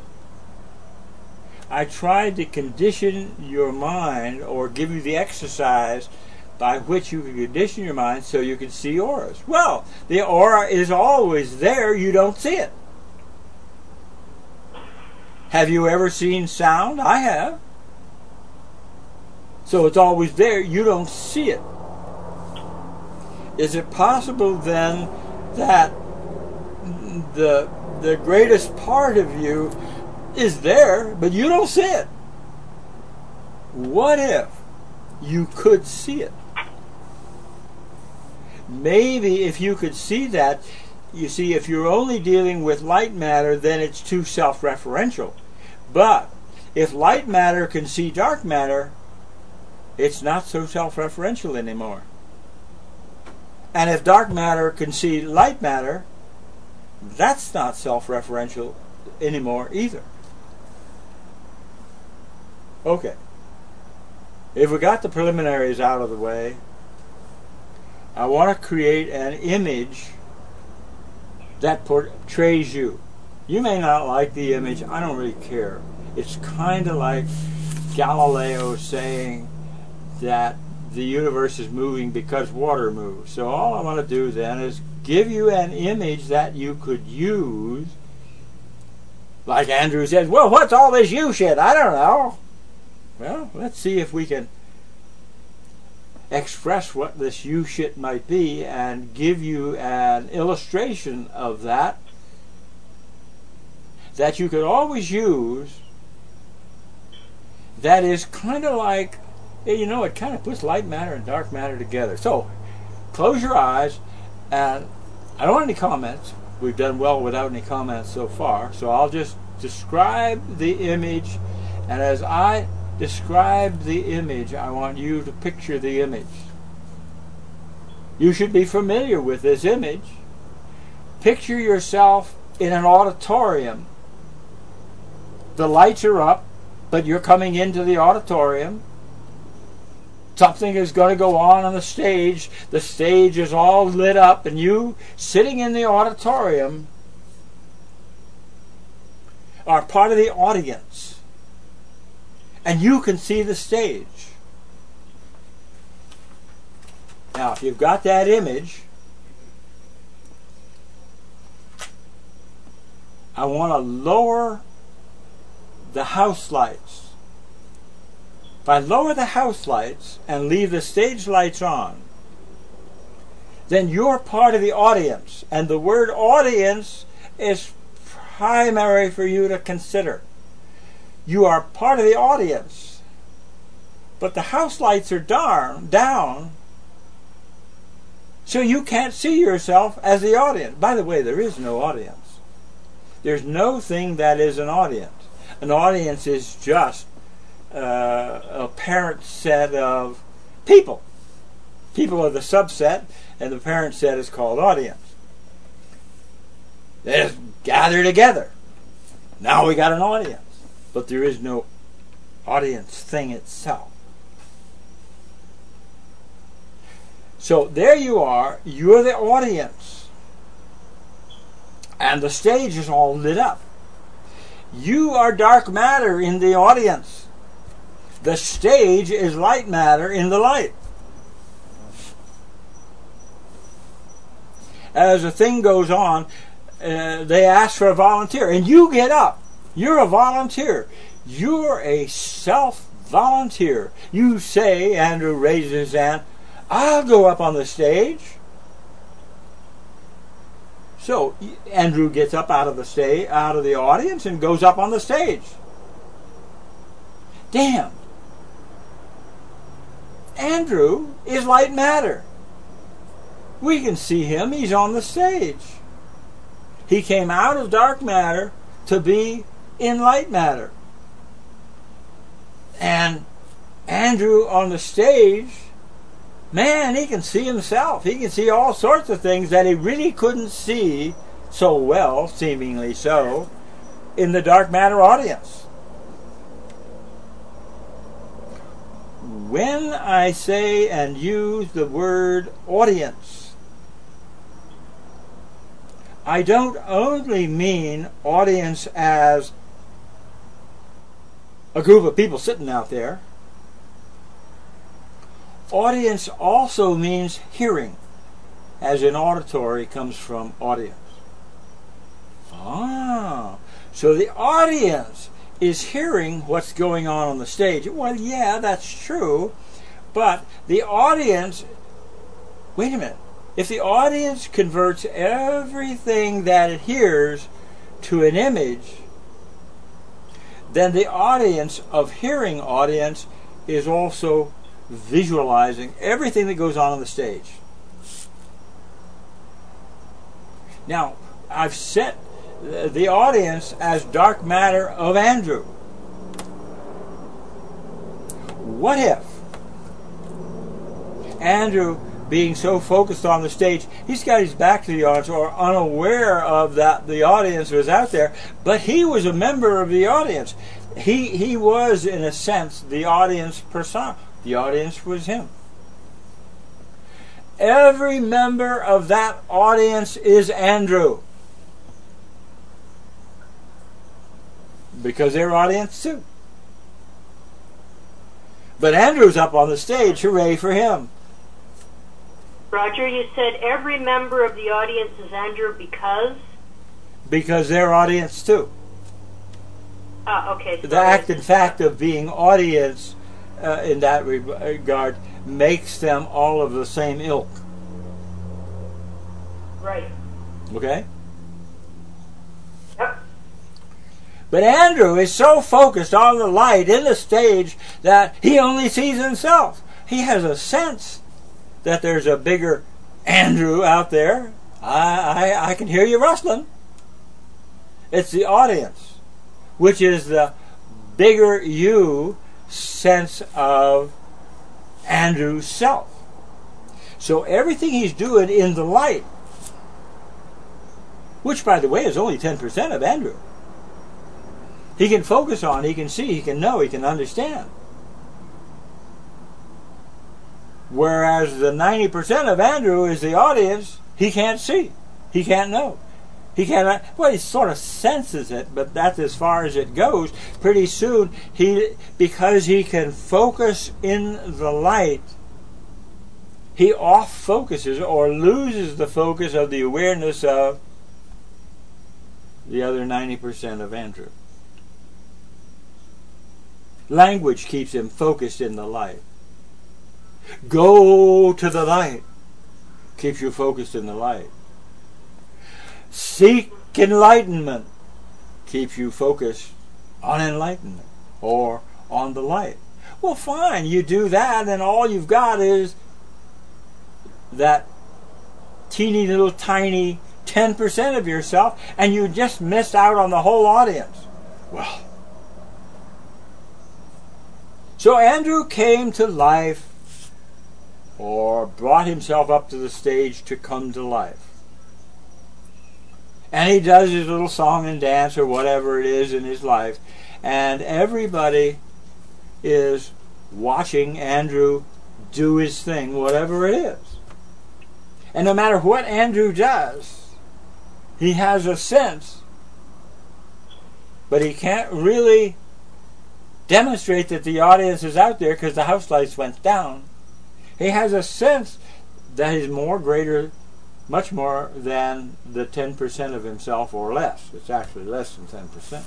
I tried to condition your mind or give you the exercise by which you can condition your mind so you can see auras. Well, the aura is always there, you don't see it. Have you ever seen sound? I have. So it's always there, you don't see it. Is it possible then that the greatest part of you is there, but you don't see it? What if you could see it? Maybe if you could see that, you see, if you're only dealing with light matter, then it's too self-referential. But if light matter can see dark matter, it's not so self-referential anymore. And if dark matter can see light matter, that's not self-referential anymore either. Okay. If we got the preliminaries out of the way, I want to create an image that portrays you. You may not like the image. I don't really care. It's kind of like Galileo saying that the universe is moving because water moves. So all I want to do then is give you an image that you could use. Like Andrew says, well, what's all this you shit? I don't know. Well, let's see if we can express what this you shit might be and give you an illustration of that you could always use, that is kind of like, you know, it kind of puts light matter and dark matter together. So close your eyes, and I don't want any comments. We've done well without any comments so far, so I'll just describe the image, and as I describe the image, I want you to picture the image. You should be familiar with this image. Picture yourself in an auditorium. The lights are up, but you're coming into the auditorium. Something is going to go on the stage. The stage is all lit up, and you, sitting in the auditorium, are part of the audience. And you can see the stage. Now, if you've got that image, I want to lower the house lights. If I lower the house lights and leave the stage lights on, then you're part of the audience. And the word audience is primary for you to consider. You are part of the audience. But the house lights are down, so you can't see yourself as the audience. By the way, there is no audience. There's no thing that is an audience. An audience is just a parent set of people. People are the subset, and the parent set is called audience. They just gather together. Now we got an audience. But there is no audience thing itself. So there you are, you're the audience. And the stage is all lit up. You are dark matter in the audience. The stage is light matter in the light. As the thing goes on, they ask for a volunteer, and you get up. You're a volunteer. You're a self-volunteer. You say, Andrew raises his hand, I'll go up on the stage. So Andrew gets up out of the audience, and goes up on the stage. Damn. Andrew is light matter. We can see him. He's on the stage. He came out of dark matter to be in light matter. And Andrew on the stage, man, he can see himself. He can see all sorts of things that he really couldn't see so well, seemingly so, in the dark matter audience. When I say and use the word audience, I don't only mean audience as a group of people sitting out there. Audience also means hearing, as in auditory comes from audience. So the audience is hearing what's going on the stage. Well, yeah, that's true, but the audience, wait a minute, if the audience converts everything that it hears to an image, then the audience of hearing audience is also visualizing everything that goes on the stage. Now, I've set the audience as dark matter of Andrew. What if Andrew, being so focused on the stage, he's got his back to the audience, or unaware of that the audience was out there, but he was a member of the audience. He was, in a sense, the audience persona. The audience was him. Every member of that audience is Andrew, because they're audience too. But Andrew's up on the stage, hooray for him. Roger, you said every member of the audience is Andrew because? Because they're audience too. Okay. The act and fact of being audience in that regard makes them all of the same ilk. Right. Okay? Yep. But Andrew is so focused on the light in the stage that he only sees himself. He has a sense that there's a bigger Andrew out there. I can hear you rustling. It's the audience. which is the bigger you sense of Andrew's self. So everything he's doing in the light, which by the way is only 10% of Andrew, he can focus on, he can see, he can know, he can understand. Whereas the 90% of Andrew is the audience, he can't see, he can't know. He cannot, well, he sort of senses it, but that's as far as it goes. Pretty soon, because he can focus in the light, he off-focuses or loses the focus of the awareness of the other 90% of Andrew. Language keeps him focused in the light. Go to the light keeps you focused in the light. Seek enlightenment keeps you focused on enlightenment or on the light. Well, fine, you do that, and all you've got is that teeny little tiny 10% of yourself, and you just missed out on the whole audience. Well, so Andrew came to life, or brought himself up to the stage to come to life. And he does his little song and dance or whatever it is in his life. And everybody is watching Andrew do his thing, whatever it is. And no matter what Andrew does, he has a sense, but he can't really demonstrate that the audience is out there because the house lights went down. He has a sense that he's much more than the 10% of himself or less. It's actually less than 10%.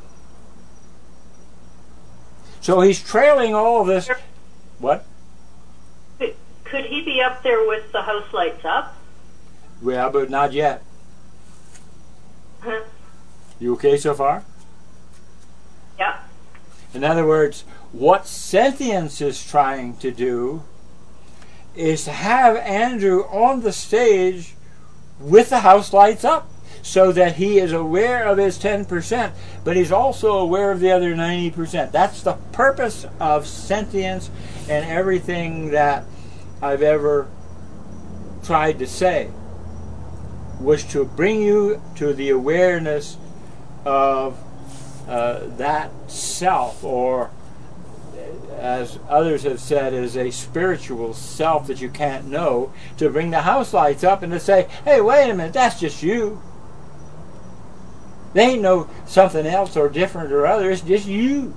So he's trailing all this. What? Could he be up there with the house lights up? Well, but not yet. Huh? You okay so far? Yeah. In other words, what sentience is trying to do is to have Andrew on the stage with the house lights up so that he is aware of his 10%, but he's also aware of the other 90%. That's the purpose of sentience and everything that I've ever tried to say, was to bring you to the awareness of that self, or as others have said, is a spiritual self that you can't know, to bring the house lights up and to say, hey, wait a minute, that's just you. They ain't no something else or different or other, it's just you.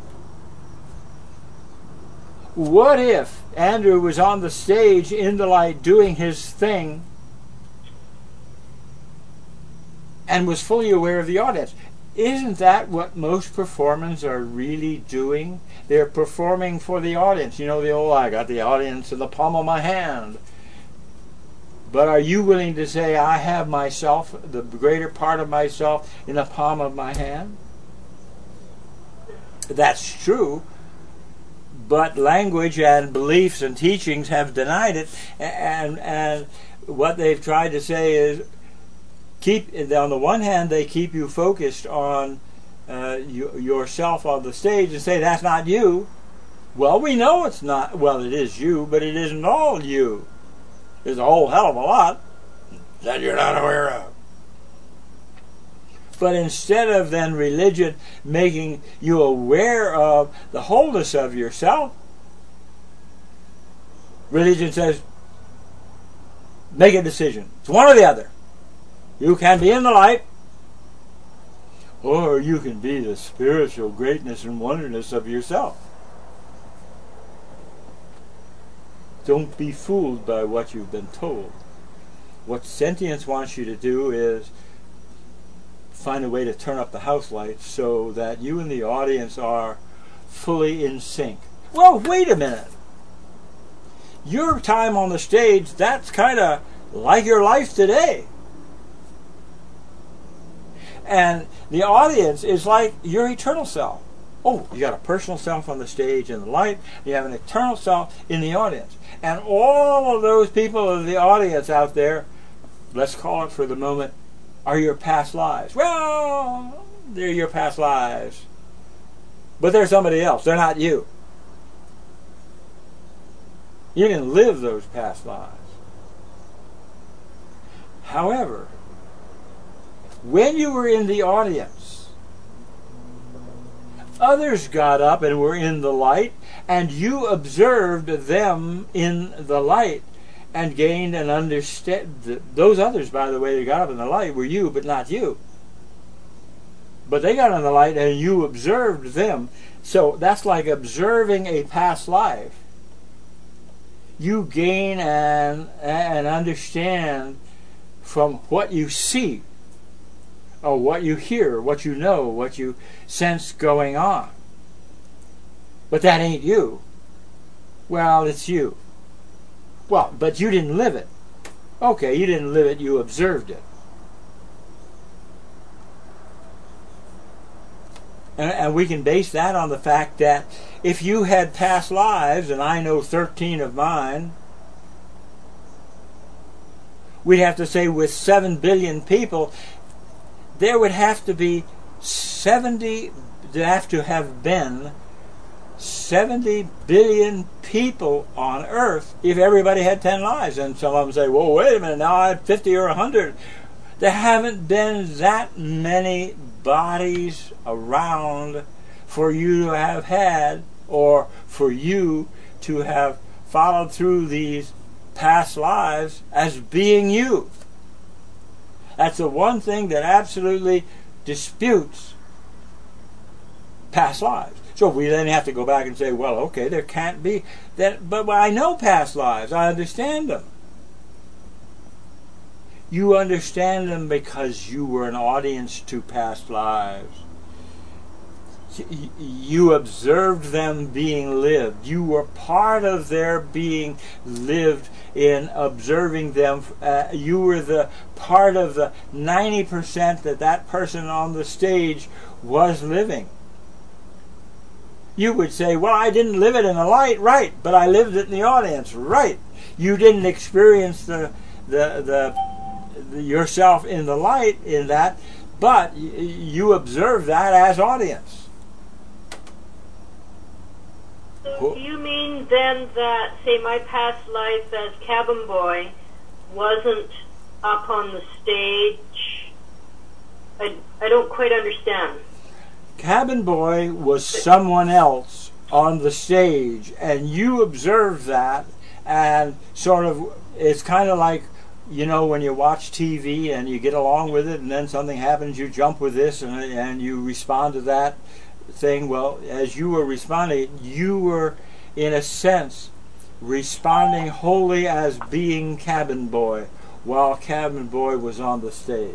What if Andrew was on the stage in the light doing his thing and was fully aware of the audience? Isn't that what most performers are really doing? They're performing for the audience. You know the old, I got the audience in the palm of my hand. But are you willing to say, I have myself, the greater part of myself, in the palm of my hand? That's true. But language and beliefs and teachings have denied it. And what they've tried to say is, on the one hand, they keep you focused on yourself on the stage and say, that's not you. Well, we know it's not. Well, it is you, but it isn't all you. There's a whole hell of a lot that you're not aware of. But instead of then religion making you aware of the wholeness of yourself, religion says, make a decision. It's one or the other. You can be in the light, or you can be the spiritual greatness and wonderness of yourself. Don't be fooled by what you've been told. What sentience wants you to do is find a way to turn up the house lights so that you and the audience are fully in sync. Well, wait a minute. Your time on the stage, that's kind of like your life today. And the audience is like your eternal self. Oh, you got a personal self on the stage in the light. You have an eternal self in the audience. And all of those people of the audience out there, let's call it for the moment, are your past lives. Well, they're your past lives. But they're somebody else. They're not you. You didn't live those past lives. However, when you were in the audience, others got up and were in the light, and you observed them in the light and gained an understand. Those others, by the way, that got up in the light were you, but not you. But they got in the light and you observed them. So that's like observing a past life. You gain and understand from what you see, or what you hear, what you know, what you sense going on. But that ain't you. Well, it's you. Well, but you didn't live it. Okay, you didn't live it, you observed it. And we can base that on the fact that if you had past lives, and I know 13 of mine, we'd have to say with 7 billion people, there would have to be 70, there have to have been 70 billion people on Earth if everybody had 10 lives. And some of them say, well, wait a minute, now I have 50 or 100. There haven't been that many bodies around for you to have had, or for you to have followed through these past lives as being you. That's the one thing that absolutely disputes past lives. So we then have to go back and say, well, okay, there can't be that, but I know past lives, I understand them. You understand them because you were an audience to past lives. You observed them being lived. You were part of their being lived in observing them. You were the part of the 90% that person on the stage was living. You would say, well, I didn't live it in the light, right, but I lived it in the audience, right. You didn't experience the yourself in the light in that, but you observe that as audience. So do you mean then that, say, my past life as cabin boy wasn't up on the stage? I don't quite understand. Cabin boy was someone else on the stage, and you observe that, and sort of, it's kind of like, you know, when you watch TV and you get along with it, and then something happens, you jump with this, and you respond to that thing. Well, as you were responding, you were, in a sense, responding wholly as being cabin boy, while cabin boy was on the stage.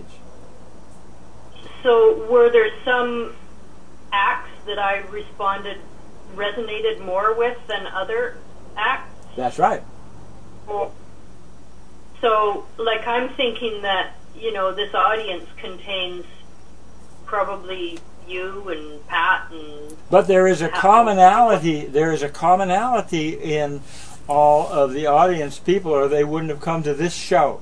So were there some acts that I resonated more with than other acts? That's right. So, like, I'm thinking that, you know, this audience contains probably you and Pat and... But there is a commonality. There is a commonality in all of the audience people, or they wouldn't have come to this show.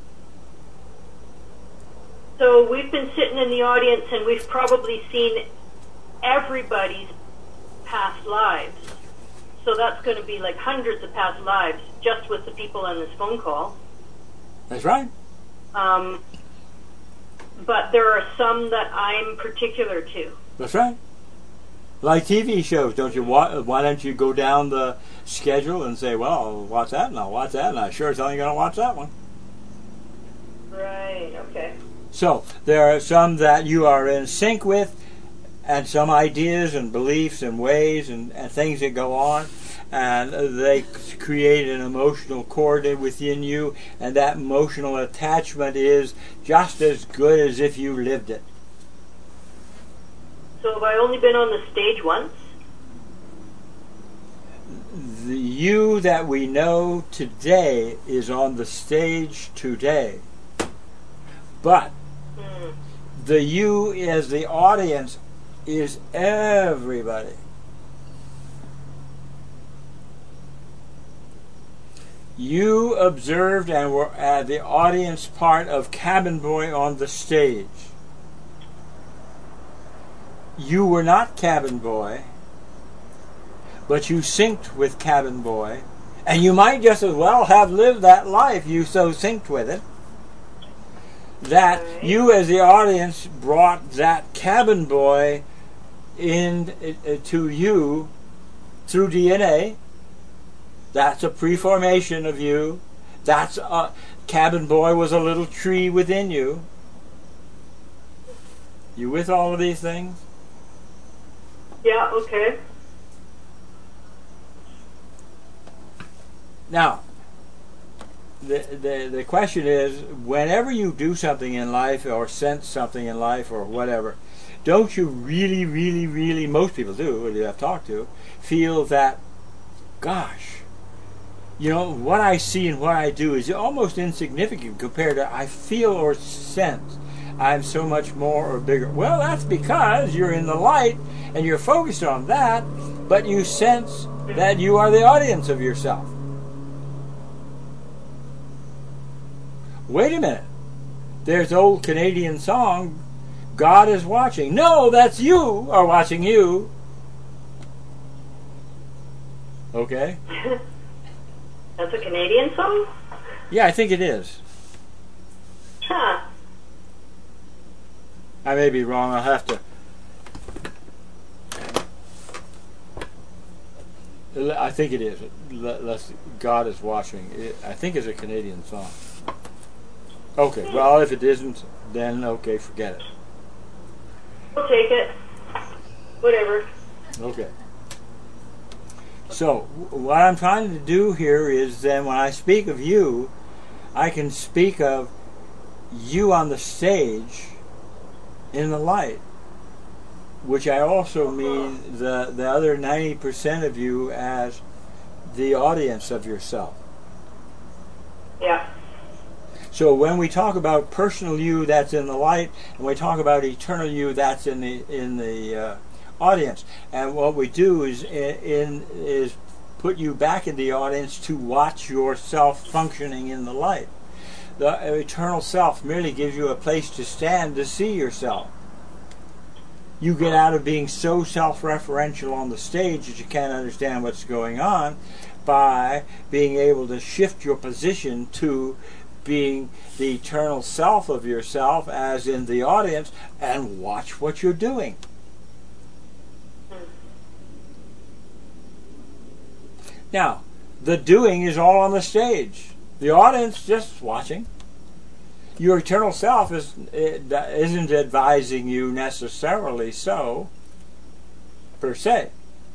So we've been sitting in the audience and we've probably seen everybody's past lives. So that's going to be like hundreds of past lives just with the people on this phone call. That's right. But there are some that I'm particular to. That's right. Like TV shows, don't you? Why don't you go down the schedule and say, well, I'll watch that and I'll watch that, and I sure as hell ain't going to watch that one. Right, okay. So there are some that you are in sync with, and some ideas and beliefs and ways and things that go on, and they create an emotional cord within you, and that emotional attachment is just as good as if you lived it. So have I only been on the stage once? The you that we know today is on the stage today. But the you as the audience is everybody. You observed and were at the audience part of Cabin Boy on the stage. you were not Cabin Boy, but you synced with Cabin Boy, and you might just as well have lived that life. You so synced with it that you, as the audience, brought that Cabin Boy in to you through DNA. That's a preformation of you. That's Cabin Boy was a little tree within you. You with all of these things? Yeah, okay. Now, the question is, whenever you do something in life or sense something in life or whatever, don't you really, really, really, most people do, or I've talked to, feel that, gosh, you know, what I see and what I do is almost insignificant compared to I feel or sense I'm so much more or bigger. Well, that's because you're in the light and you're focused on that, but you sense that you are the audience of yourself. Wait a minute. There's the old Canadian song, God is watching. No, that's you are watching you. Okay? That's a Canadian song? Yeah, I think it is. Huh. I may be wrong. I'll have to. I think it is. God is watching. I think it's a Canadian song. Okay. Well, if it isn't, then okay, forget it. We'll take it. Whatever. Okay. So what I'm trying to do here is then when I speak of you, I can speak of you on the stage in the light, which I also mean the other 90% of you as the audience of yourself. Yeah. So when we talk about personal you, that's in the light, and we talk about eternal you, that's in the audience. And what we do is put you back in the audience to watch yourself functioning in the light. The eternal self merely gives you a place to stand to see yourself. You get out of being so self-referential on the stage that you can't understand what's going on by being able to shift your position to being the eternal self of yourself as in the audience and watch what you're doing. Now, the doing is all on the stage. The audience just watching. Your eternal self isn't advising you necessarily so, per se.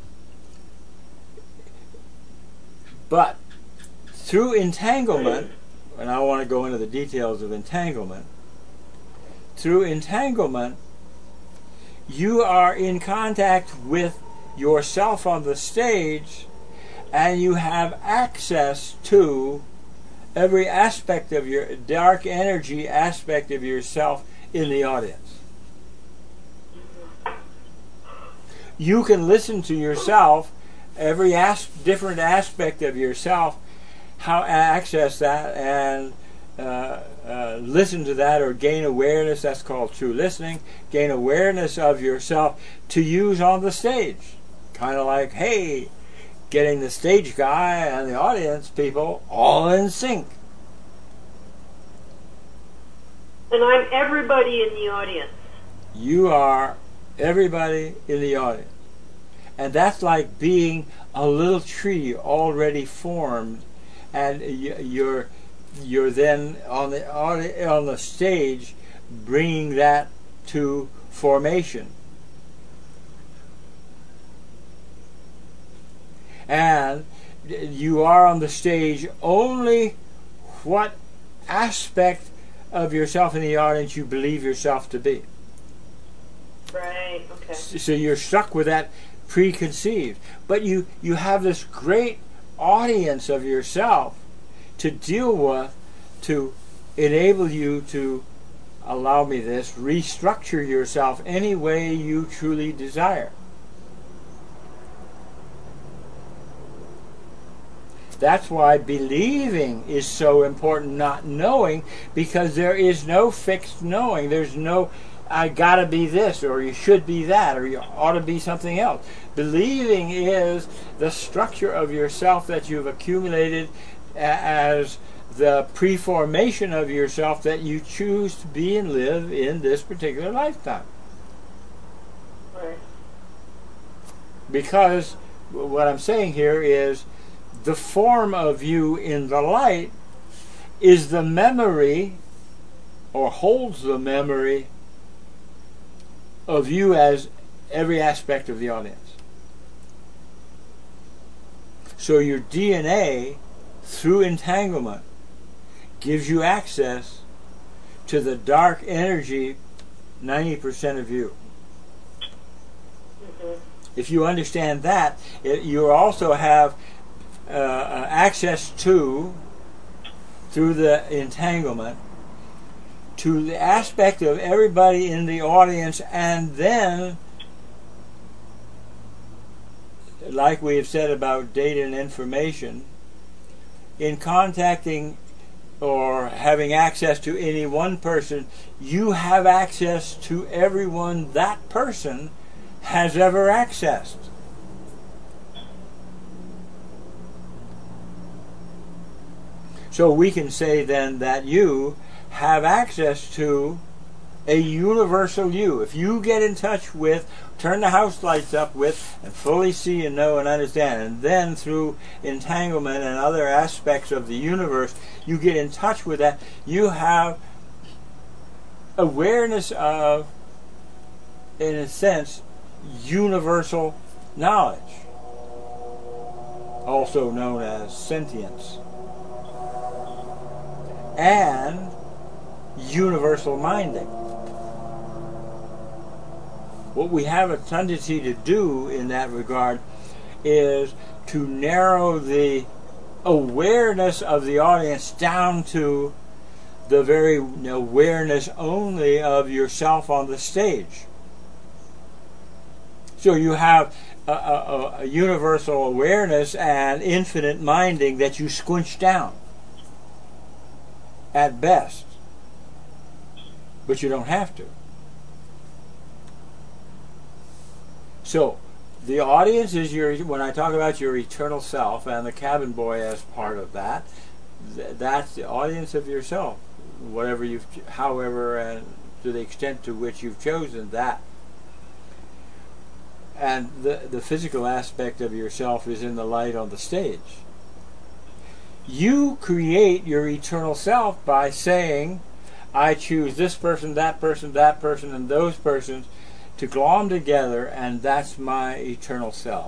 But through entanglement, and I want to go into the details of entanglement, through entanglement, you are in contact with yourself on the stage, and you have access to every aspect of your dark energy aspect of yourself in the audience. You can listen to yourself, every different aspect of yourself, how access that and listen to that or gain awareness. That's called true listening. Gain awareness of yourself to use on the stage. Kind of like, hey, getting the stage guy and the audience people all in sync. And I'm everybody in the audience. You are everybody in the audience. And that's like being a little tree already formed, and you're then on the stage bringing that to formation. And you are on the stage only what aspect of yourself in the audience you believe yourself to be. Right, okay. So you're stuck with that preconceived. But you have this great audience of yourself to deal with, to enable you to, allow me this, restructure yourself any way you truly desire. That's why believing is so important, not knowing, because there is no fixed knowing. There's no I gotta be this, or you should be that, or you ought to be something else. Believing is the structure of yourself that you've accumulated as the preformation of yourself that you choose to be and live in this particular lifetime. Right. Because what I'm saying here is the form of you in the light is the memory, or holds the memory, of you as every aspect of the audience. So your DNA, through entanglement, gives you access to the dark energy, 90% of you. Mm-hmm. If you understand that, you also have access to, through the entanglement, to the aspect of everybody in the audience, and then, like we have said about data and information, in contacting or having access to any one person, you have access to everyone that person has ever accessed. So we can say then that you have access to a universal you. If you get in touch with, turn the house lights up with, and fully see and know and understand, and then through entanglement and other aspects of the universe, you get in touch with that, you have awareness of, in a sense, universal knowledge, also known as sentience, and universal minding. What we have a tendency to do in that regard is to narrow the awareness of the audience down to the very awareness only of yourself on the stage. So you have a universal awareness and infinite minding that you squinch down at best. But you don't have to. So, the audience is your, when I talk about your eternal self, and the cabin boy as part of that, that's the audience of yourself. Whatever you've, however, and to the extent to which you've chosen that. And the physical aspect of yourself is in the light on the stage. You create your eternal self by saying, I choose this person, that person, and those persons to glom together, and that's my eternal self.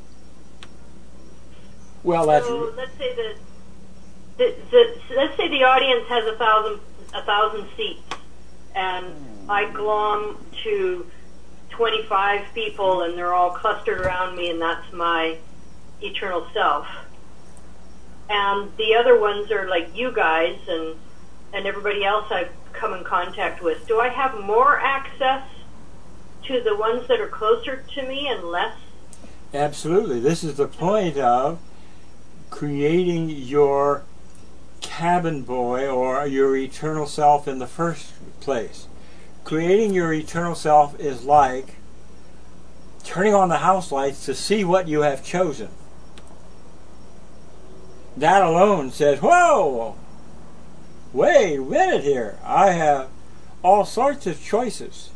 Well, that's... So let's say let's say the audience has a thousand seats, and I glom to 25 people, and they're all clustered around me, and that's my eternal self. And the other ones are like you guys and everybody else I've come in contact with. Do I have more access to the ones that are closer to me and less? Absolutely. This is the point of creating your cabin boy or your eternal self in the first place. Creating your eternal self is like turning on the house lights to see what you have chosen. That alone says, whoa, wait a minute here. I have all sorts of choices.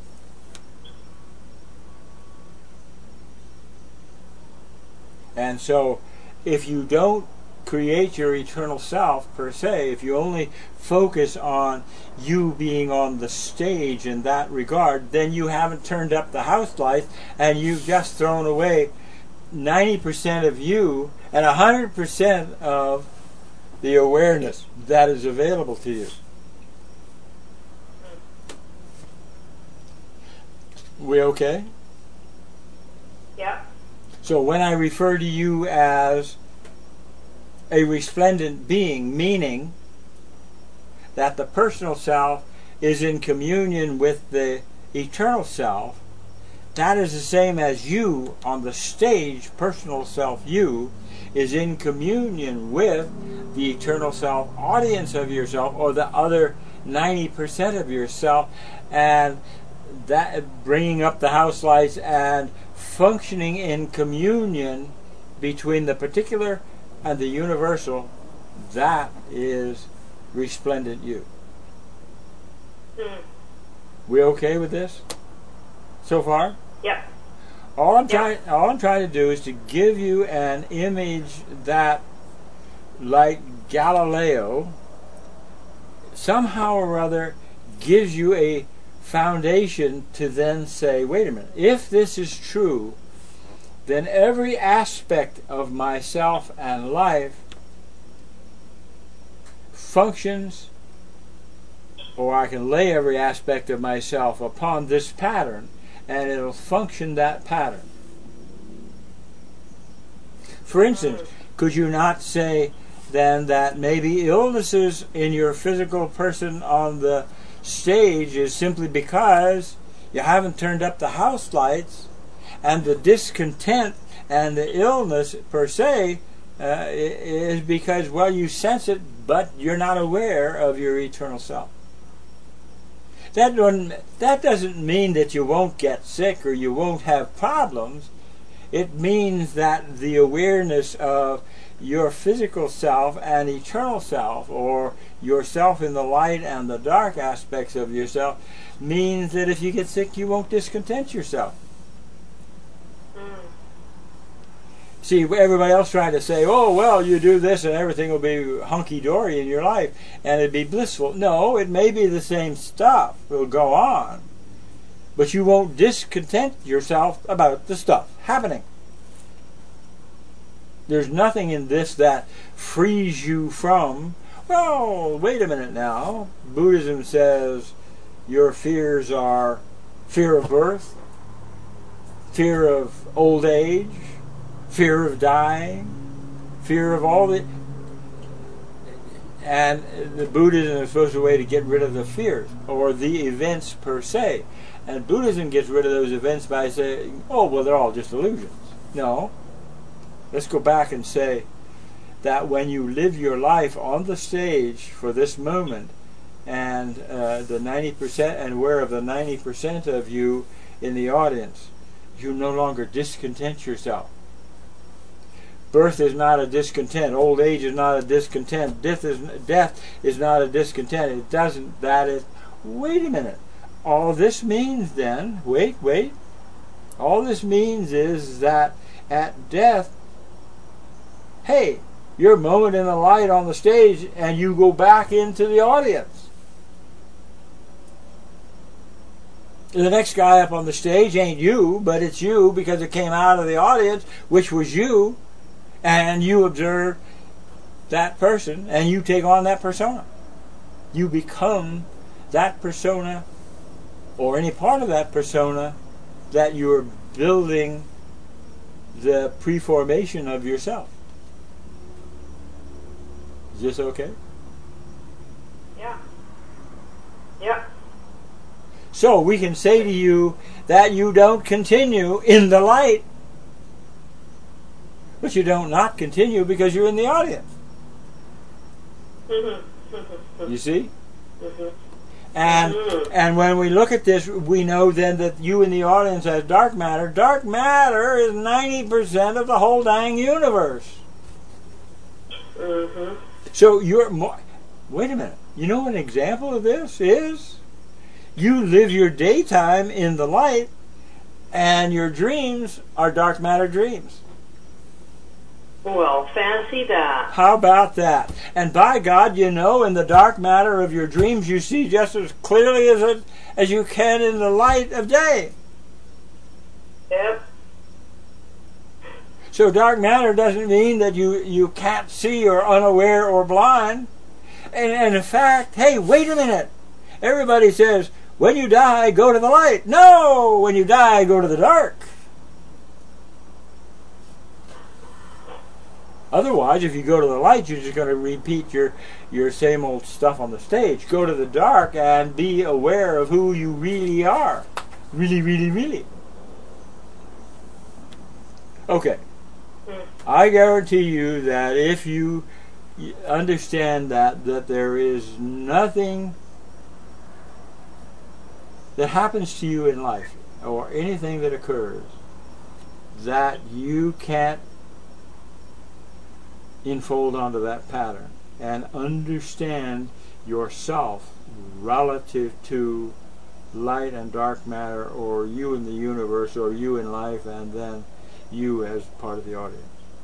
And so, if you don't create your eternal self per se, if you only focus on you being on the stage in that regard, then you haven't turned up the house lights and you've just thrown away 90% of you and 100% of the awareness that is available to you. We okay? Yeah. So when I refer to you as a resplendent being, meaning that the personal self is in communion with the eternal self, that is the same as you on the stage, personal self you, is in communion with the eternal self, audience of yourself, or the other 90% of yourself, and that bringing up the house lights and functioning in communion between the particular and the universal, that is resplendent you. We okay with this so far? Yep. All I'm trying to do is to give you an image that, like Galileo, somehow or other gives you a foundation to then say, wait a minute, if this is true, then every aspect of myself and life functions, or I can lay every aspect of myself upon this pattern, and it'll function that pattern. For instance, could you not say then that maybe illnesses in your physical person on the stage is simply because you haven't turned up the house lights, and the discontent and the illness per se is because, well, you sense it, but you're not aware of your eternal self. That doesn't mean that you won't get sick or you won't have problems. It means that the awareness of your physical self and eternal self, or yourself in the light and the dark aspects of yourself, means that if you get sick, you won't discontent yourself. See, everybody else trying to say, oh, well, you do this and everything will be hunky-dory in your life and it'd be blissful. No, it may be the same stuff. It'll go on. But you won't discontent yourself about the stuff happening. There's nothing in this that frees you from, well, wait a minute now. Buddhism says your fears are fear of birth, fear of old age, fear of dying, fear of all the... And the Buddhism is supposed to be a way to get rid of the fears, or the events per se. And Buddhism gets rid of those events by saying, oh, well, they're all just illusions. No. Let's go back and say that when you live your life on the stage for this moment, and the 90%, and aware of the 90% of you in the audience, you no longer discontent yourself. Birth is not a discontent. Old age is not a discontent. Death is not a discontent. It doesn't. That is. Wait a minute. All this means then. Wait. All this means is that at death, hey, your moment in the light on the stage, and you go back into the audience. The next guy up on the stage ain't you, but it's you because it came out of the audience, which was you. And you observe that person, and you take on that persona. You become that persona, or any part of that persona, that you're building the preformation of yourself. Is this okay? Yeah. Yeah. So we can say to you that you don't continue in the light, but you don't not continue because you're in the audience. You see? And when we look at this, we know then that you in the audience has dark matter. Dark matter is 90% of the whole dang universe. So you're more... Wait a minute. You know what an example of this is? You live your daytime in the light, and your dreams are dark matter dreams. Well, fancy that. How about that? And by God, you know, in the dark matter of your dreams, you see just as clearly as you can in the light of day. Yep. So dark matter doesn't mean that you can't see or unaware or blind. And in fact, hey, wait a minute. Everybody says, when you die, go to the light. No! When you die, go to the dark. Otherwise, if you go to the light, you're just going to repeat your same old stuff on the stage. Go to the dark and be aware of who you really are. Really, really, really. Okay. I guarantee you that if you understand that there is nothing that happens to you in life, or anything that occurs, that you can't enfold onto that pattern and understand yourself relative to light and dark matter, or you in the universe, or you in life, and then you as part of the audience.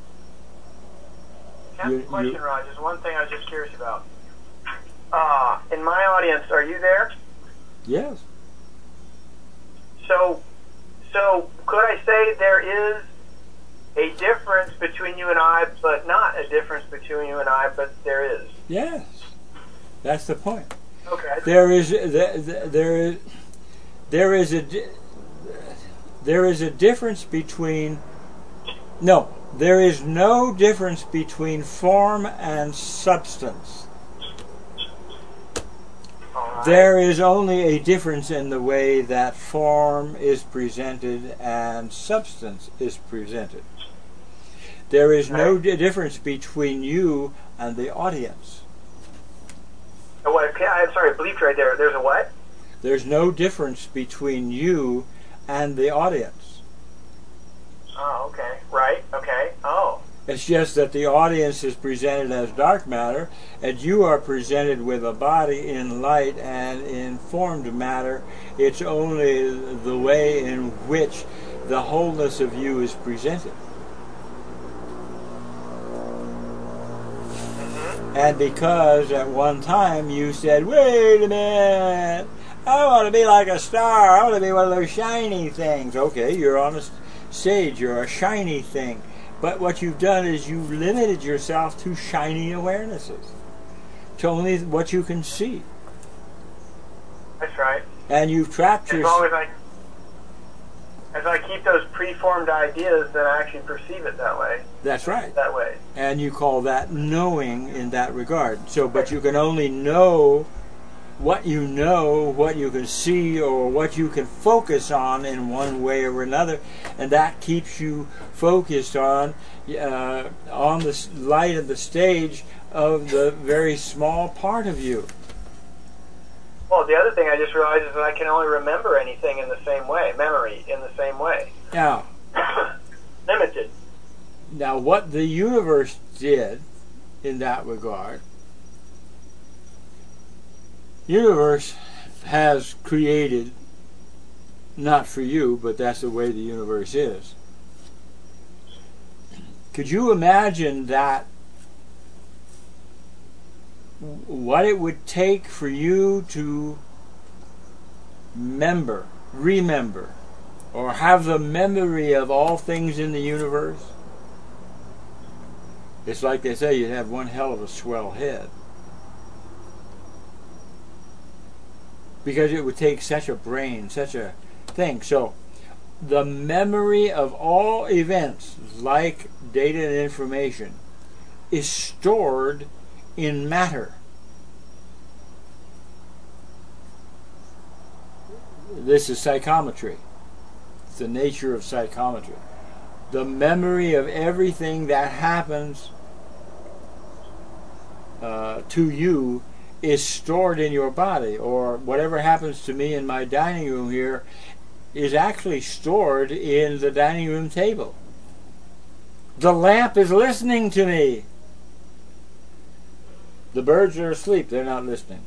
Question, Raj, is one thing I was just curious about. In my audience, are you there? Yes. So could I say there is a difference between you and I, but not a difference between you and I, but there is? Yes. That's the point. Okay. There is a difference between. No, there is no difference between form and substance. Right. There is only a difference in the way that form is presented and substance is presented. There is no difference between you and the audience. I'm sorry, bleeped right there. There's a what? There's no difference between you and the audience. Oh, okay. Right. Okay. Oh. It's just that the audience is presented as dark matter, and you are presented with a body in light and in formed matter. It's only the way in which the wholeness of you is presented. And because at one time you said, wait a minute, I want to be like a star, I want to be one of those shiny things. Okay, you're on a stage, you're a shiny thing. But what you've done is you've limited yourself to shiny awarenesses, to only what you can see. That's right. And you've trapped yourself. As I keep those preformed ideas, then I actually perceive it that way. That's right. That way. And you call that knowing in that regard. So, but you can only know what you can see, or what you can focus on in one way or another, and that keeps you focused on the light of the stage of the very small part of you. Well, the other thing I just realized is that I can only remember anything in the same way, memory in the same way. Now, limited. Now, what the universe did in that regard, universe has created, not for you, but that's the way the universe is. Could you imagine that, what it would take for you to remember, or have the memory of all things in the universe? It's like they say, you'd have one hell of a swell head. Because it would take such a brain, such a thing. So, the memory of all events, like data and information, is stored in matter. This is psychometry. It's the nature of psychometry. The memory of everything that happens to you is stored in your body, or whatever happens to me in my dining room here is actually stored in the dining room table. The lamp is listening to me. The birds are asleep, they're not listening.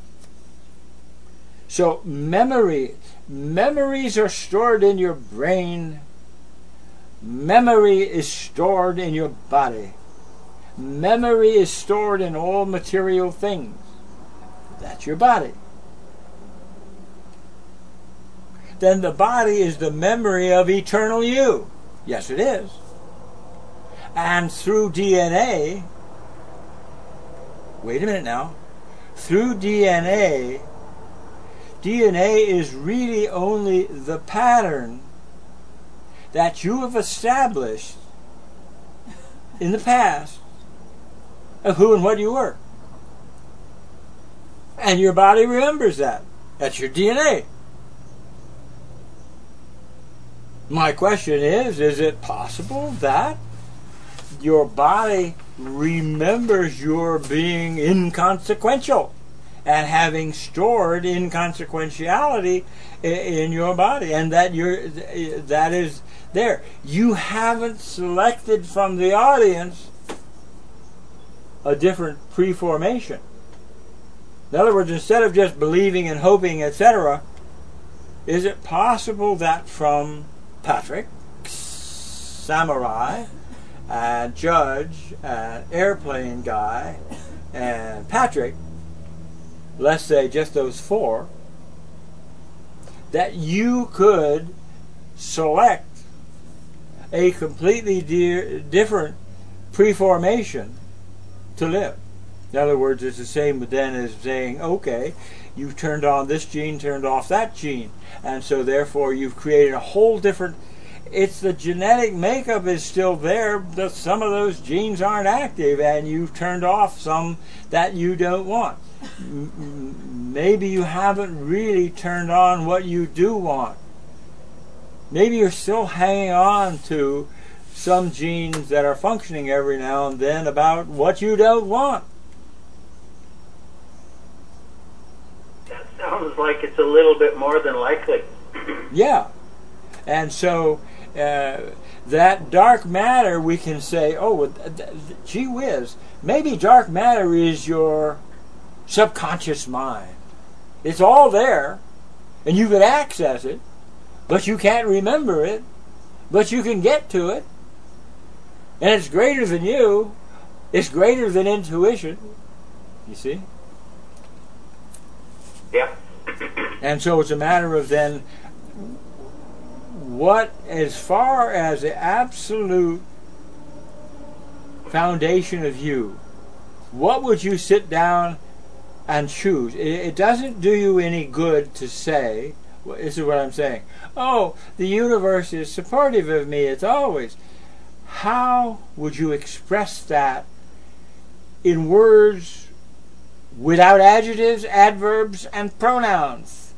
So memories are stored in your brain. Memory is stored in your body. Memory is stored in all material things. That's your body. Then the body is the memory of eternal you. Yes, it is. And through DNA, wait a minute now, through DNA is really only the pattern that you have established in the past of who and what you were. And your body remembers that. That's your DNA. My question is it possible that your body remembers your being inconsequential and having stored inconsequentiality in your body, and that is there. You haven't selected from the audience a different preformation. In other words, instead of just believing and hoping, etc., is it possible that from Patrick, Samurai, and Judge, and Airplane Guy, and Patrick, let's say just those four, that you could select a completely different preformation to live? In other words, it's the same then as saying, okay, you've turned on this gene, turned off that gene, and so therefore you've created a whole different... It's the genetic makeup is still there, but some of those genes aren't active, and you've turned off some that you don't want. Maybe you haven't really turned on what you do want. Maybe you're still hanging on to some genes that are functioning every now and then about what you don't want. That sounds like it's a little bit more than likely. Yeah. And so that dark matter, we can say, oh, gee whiz, maybe dark matter is your subconscious mind. It's all there, and you can access it, but you can't remember it, but you can get to it, and it's greater than you. It's greater than intuition, you see? Yeah. And so it's a matter of then, what, as far as the absolute foundation of you, what would you sit down and choose? It doesn't do you any good to say, this is what I'm saying, oh, the universe is supportive of me, it's always. How would you express that in words without adjectives, adverbs, and pronouns?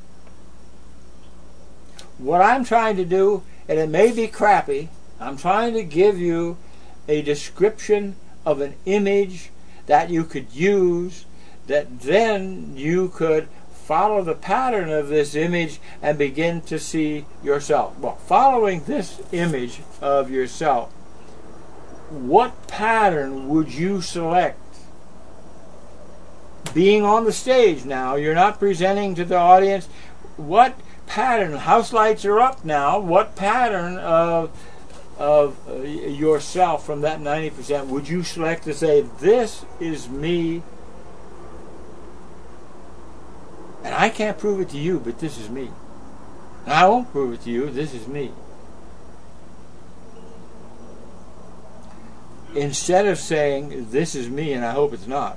What I'm trying to do, and it may be crappy, I'm trying to give you a description of an image that you could use, that then you could follow the pattern of this image and begin to see yourself. Well, following this image of yourself, what pattern would you select? Being on the stage now, you're not presenting to the audience. What pattern? House lights are up now. What pattern of yourself from that 90% would you select to say, this is me, and I can't prove it to you, but this is me. And I won't prove it to you, this is me. Instead of saying, this is me and I hope it's not.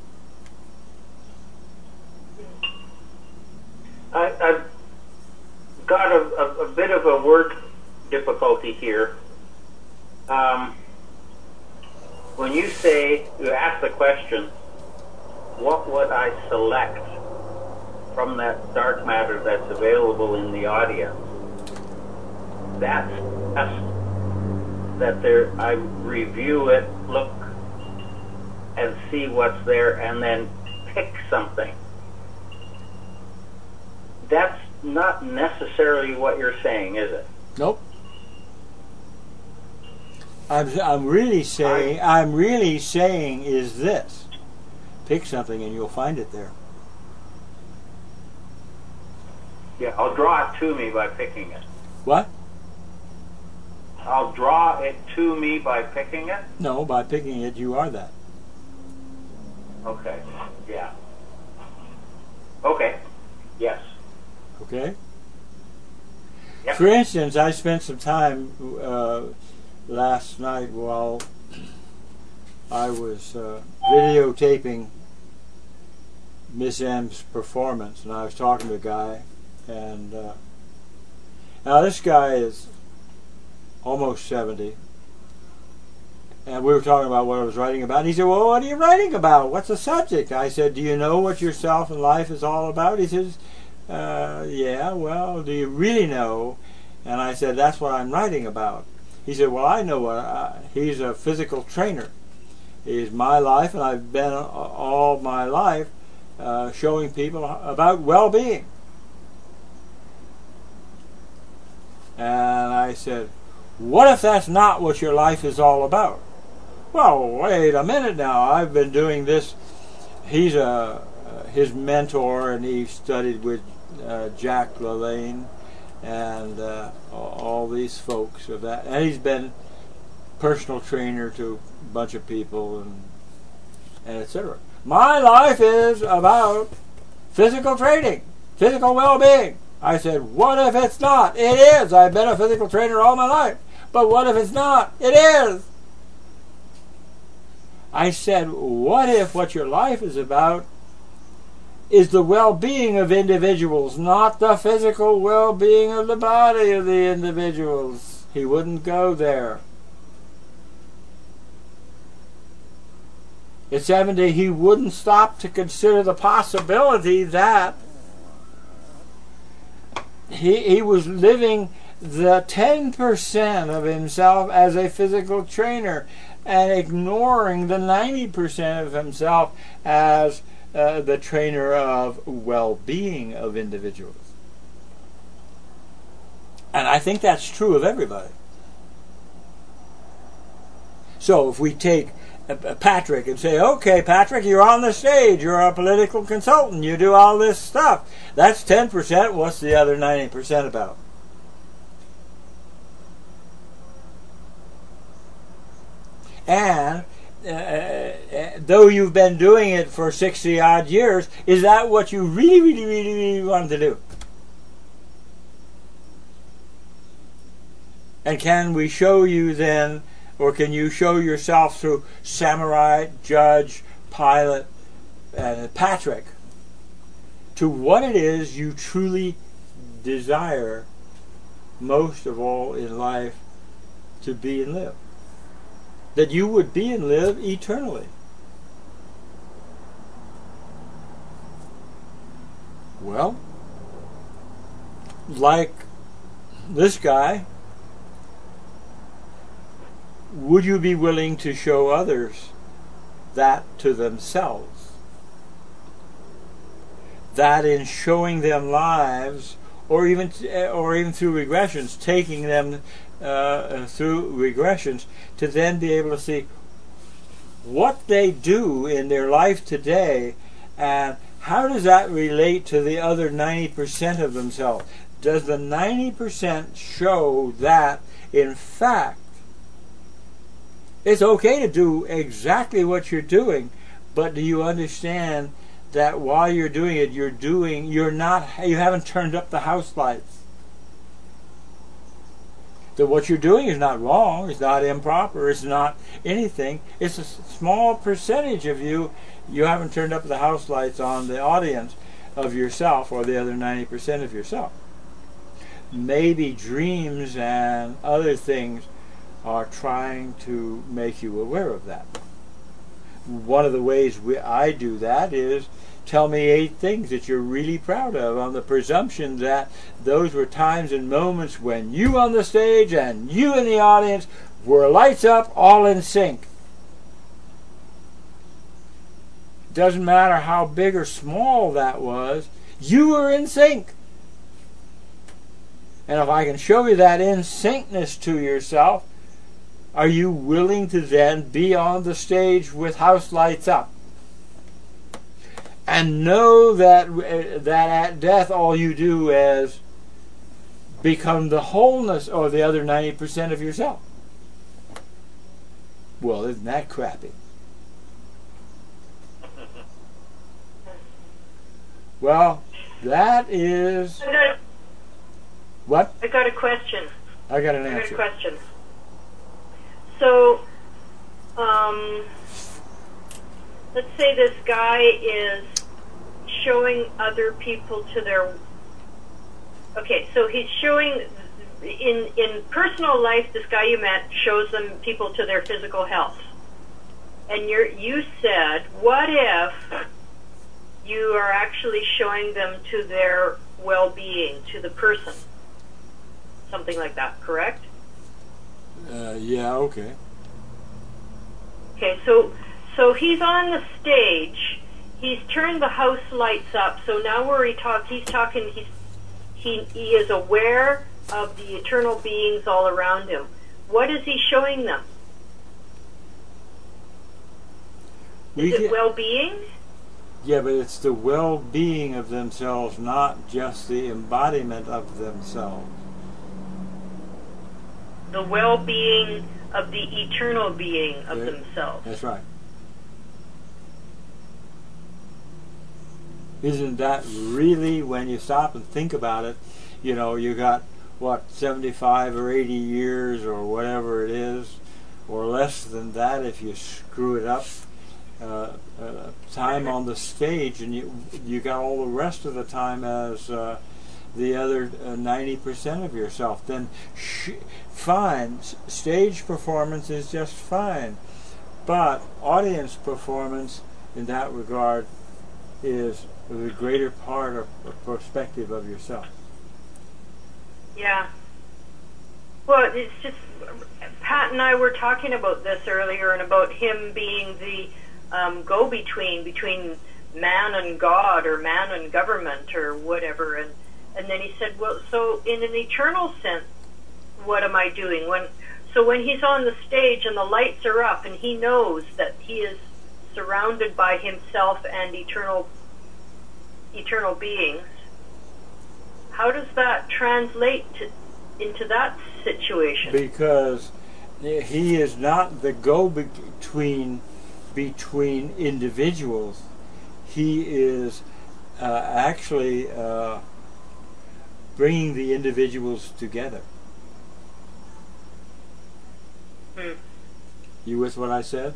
I've got a bit of a word difficulty here. When you ask the question, what would I select from that dark matter that's available in the audience? That's that there, I review it, look and see what's there, and then pick something. That's not necessarily what you're saying, is it? Nope. I'm really saying is this. Pick something and you'll find it there. Yeah, I'll draw it to me by picking it. What? I'll draw it to me by picking it? No, by picking it, you are that. Okay, yeah. Okay, yes. Okay? Yep. For instance, I spent some time last night while I was videotaping Miss M's performance, and I was talking to a guy, and now this guy is almost 70, and we were talking about what I was writing about, and he said, well, what are you writing about? What's the subject? I said, do you know what yourself and life is all about? He says, yeah, well, do you really know? And I said, that's what I'm writing about. He said, well, I know what he's a physical trainer. He's my life, and I've been all my life showing people about well-being. And I said, what if that's not what your life is all about? Well, wait a minute now. I've been doing this. He's his mentor, and he studied with Jack LaLanne and all these folks of that. And he's been personal trainer to a bunch of people and etc. My life is about physical training, physical well-being. I said, what if it's not? It is. I've been a physical trainer all my life. But what if it's not? It is. I said, what if what your life is about is the well-being of individuals, not the physical well-being of the body of the individuals? He wouldn't go there. At 70, he wouldn't stop to consider the possibility that he was living the 10% of himself as a physical trainer and ignoring the 90% of himself as the trainer of well-being of individuals. And I think that's true of everybody. So if we take Patrick and say, okay, Patrick, you're on the stage, you're a political consultant, you do all this stuff. That's 10%. What's the other 90% about? And though you've been doing it for 60 odd years, is that what you really wanted to do? And can we show you then, or can you show yourself through Samurai, Judge, Pilot, and Patrick to what it is you truly desire most of all in life to be and live? That you would be and live eternally. Well, like this guy, would you be willing to show others that to themselves? That in showing them lives, or even through regressions, taking them through regressions, to then be able to see what they do in their life today, and how does that relate to the other 90% of themselves? Does the 90% show that, in fact, it's okay to do exactly what you're doing, but do you understand that while you're doing it, you haven't turned up the house lights? That what you're doing is not wrong, it's not improper, it's not anything. It's a small percentage of you haven't turned up the house lights on the audience of yourself, or the other 90% of yourself. Maybe dreams and other things are trying to make you aware of that. One of the ways I do that is tell me 8 things that you're really proud of, on the presumption that those were times and moments when you on the stage and you in the audience were lights up, all in sync. Doesn't matter how big or small that was, you were in sync. And if I can show you that in syncness to yourself, are you willing to then be on the stage with house lights up? And know that at death all you do is become the wholeness, or the other 90% of yourself. Well, isn't that crappy? Well, that is... What? I got a question. I got an answer. I got a question. So, let's say this guy is showing other people to their... Okay, so he's showing... In personal life, this guy you met shows them people to their physical health. And you said, what if you are actually showing them to their well-being, to the person? Something like that, correct? Yeah, okay. Okay, so he's on the stage. he's turned the house lights up, so now where he is aware of the eternal beings all around him. What is he showing them? Is it well-being? Yeah, but it's the well-being of themselves, not just the embodiment of themselves. The well-being of the eternal being of themselves. That's right. Isn't that really, when you stop and think about it, you know, you got, 75 or 80 years or whatever it is, or less than that if you screw it up, time on the stage, and you got all the rest of the time as the other 90% of yourself. Then fine, stage performance is just fine, but audience performance in that regard is the greater part of perspective of yourself. Yeah. Well, it's just, Pat and I were talking about this earlier, and about him being the go-between between man and God, or man and government, or whatever. And then he said, well, so in an eternal sense, what am I doing? When he's on the stage and the lights are up and he knows that he is surrounded by himself and eternal beings, how does that translate into that situation? Because he is not the go-between between individuals. He is actually bringing the individuals together. You with what I said?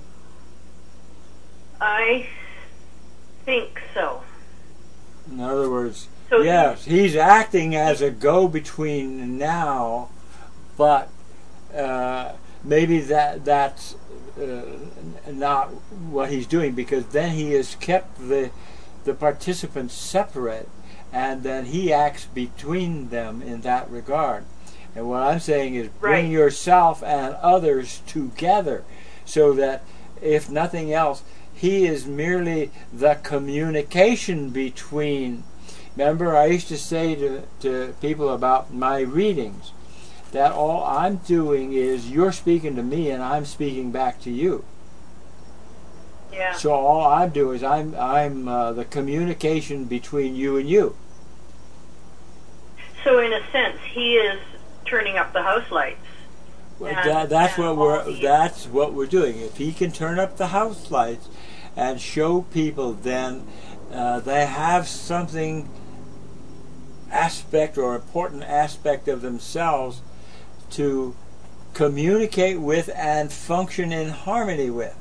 I think so. In other words, so yes, he's acting as a go-between now, but maybe that's not what he's doing, because then he has kept the participants separate, and then he acts between them in that regard. And what I'm saying is, bring yourself and others together, so that, if nothing else, he is merely the communication between. Remember, I used to say to people about my readings that all I'm doing is, you're speaking to me and I'm speaking back to you. Yeah. So all I'm doing is I'm the communication between you and you. So in a sense, he is turning up the house lights. Well, that's what we're doing. If he can turn up the house lights and show people, then they have something aspect or important aspect of themselves to communicate with and function in harmony with.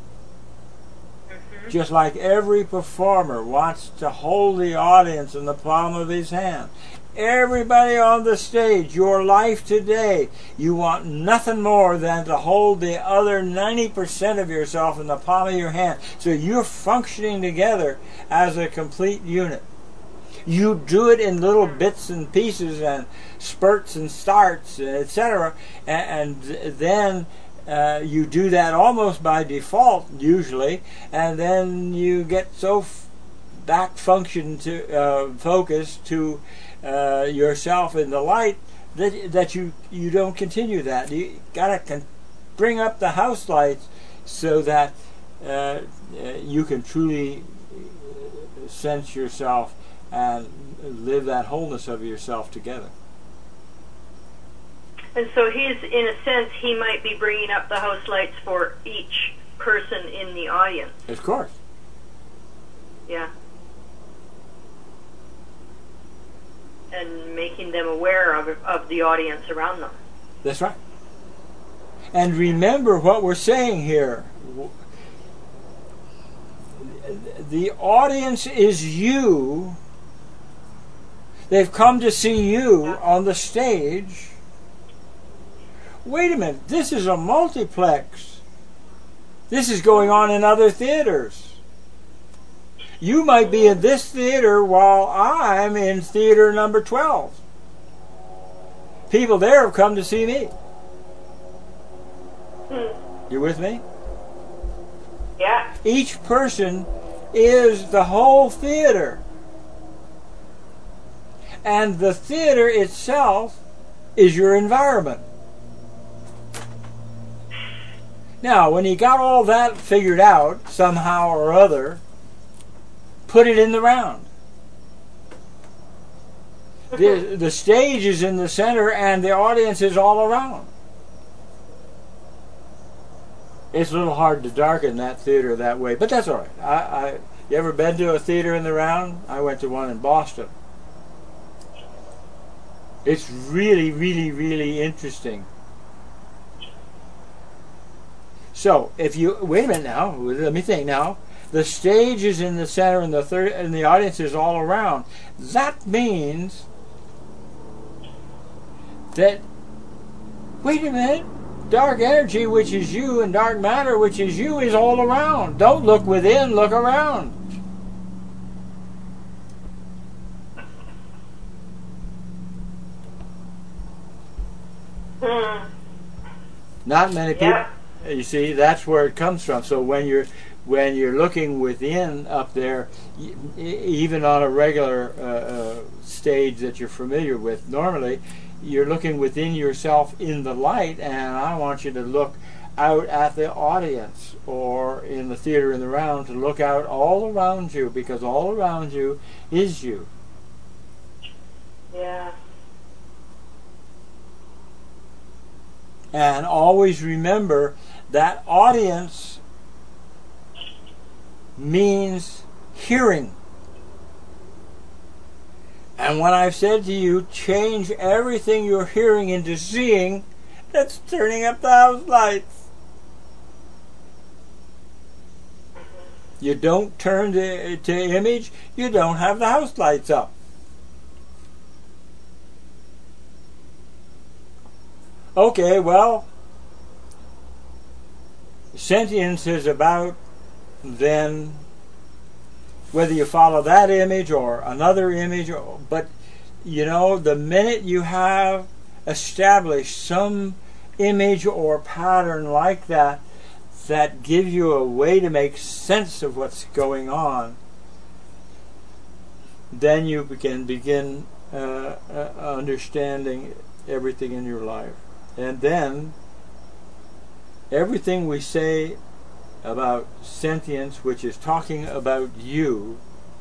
Just like every performer wants to hold the audience in the palm of his hand. Everybody on the stage, your life today, you want nothing more than to hold the other 90% of yourself in the palm of your hand. So you're functioning together as a complete unit. You do it in little bits and pieces and spurts and starts, etc. And then you do that almost by default, usually, and then you get so back focused to yourself in the light that you don't continue that. You gotta bring up the house lights so that you can truly sense yourself and live that wholeness of yourself together. And so he's, in a sense, he might be bringing up the house lights for each person in the audience. Of course. Yeah. And making them aware of the audience around them. That's right. And remember what we're saying here. The audience is you. They've come to see you on the stage. Wait a minute, this is a multiplex. This is going on in other theaters. You might be in this theater while I'm in theater number 12. People there have come to see me. You with me? Yeah. Each person is the whole theater. And the theater itself is your environment. Now, when you got all that figured out, somehow or other, put it in the round. The stage is in the center and the audience is all around. It's a little hard to darken that theater that way, but that's all right. You ever been to a theater in the round? I went to one in Boston. It's really, really, really interesting. So, if you wait a minute now, let me think now. The stage is in the center, and the audience is all around. That means that, wait a minute, dark energy, which is you, and dark matter, which is you, is all around. Don't look within, look around. Not many people. Yeah. You see, that's where it comes from. So when you're looking within up there, even on a regular stage that you're familiar with, normally you're looking within yourself in the light, and I want you to look out at the audience, or in the theater in the round, to look out all around you, because all around you is you. Yeah. And always remember that audience means hearing. And when I've said to you, change everything you're hearing into seeing, that's turning up the house lights. You don't turn to image, you don't have the house lights up. Okay, well, sentience is about then whether you follow that image or another image, but you know, the minute you have established some image or pattern like that that gives you a way to make sense of what's going on, then you can begin understanding everything in your life. And then everything we say about sentience, which is talking about you,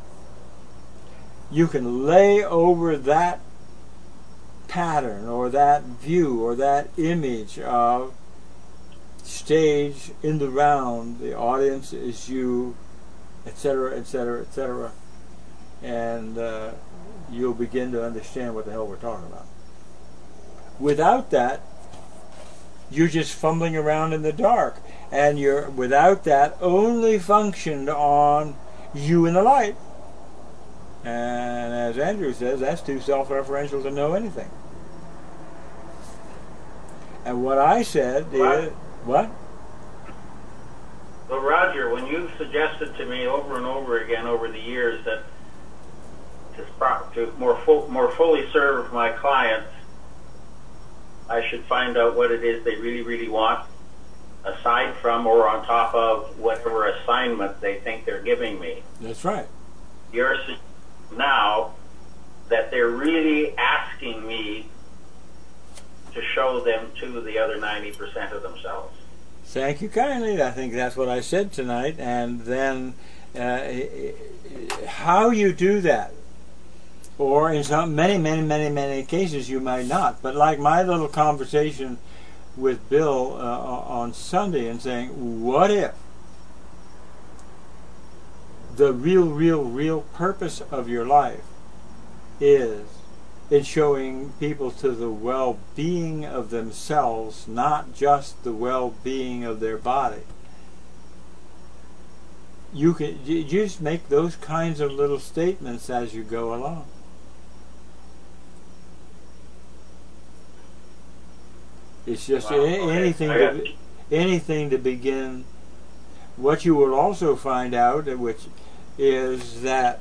you can lay over that pattern or that view or that image of stage in the round, the audience is you, etc., etc., etc., and you'll begin to understand what the hell we're talking about. Without that, you're just fumbling around in the dark, and you're without that only functioned on you and the light. And as Andrew says, that's too self-referential to know anything. And what I said is what? Well, Roger, when you've suggested to me over and over again over the years that to more fully serve my clients, I should find out what it is they really, really want, aside from or on top of whatever assignment they think they're giving me. That's right. You're suggesting now that they're really asking me to show them to the other 90% of themselves. Thank you kindly. I think that's what I said tonight. And then how you do that, or in some many cases you might not. But like my little conversation with Bill on Sunday, and saying, what if the real purpose of your life is in showing people to the well-being of themselves, not just the well-being of their body? You just make those kinds of little statements as you go along. It's just anything to begin. What you will also find out, which is that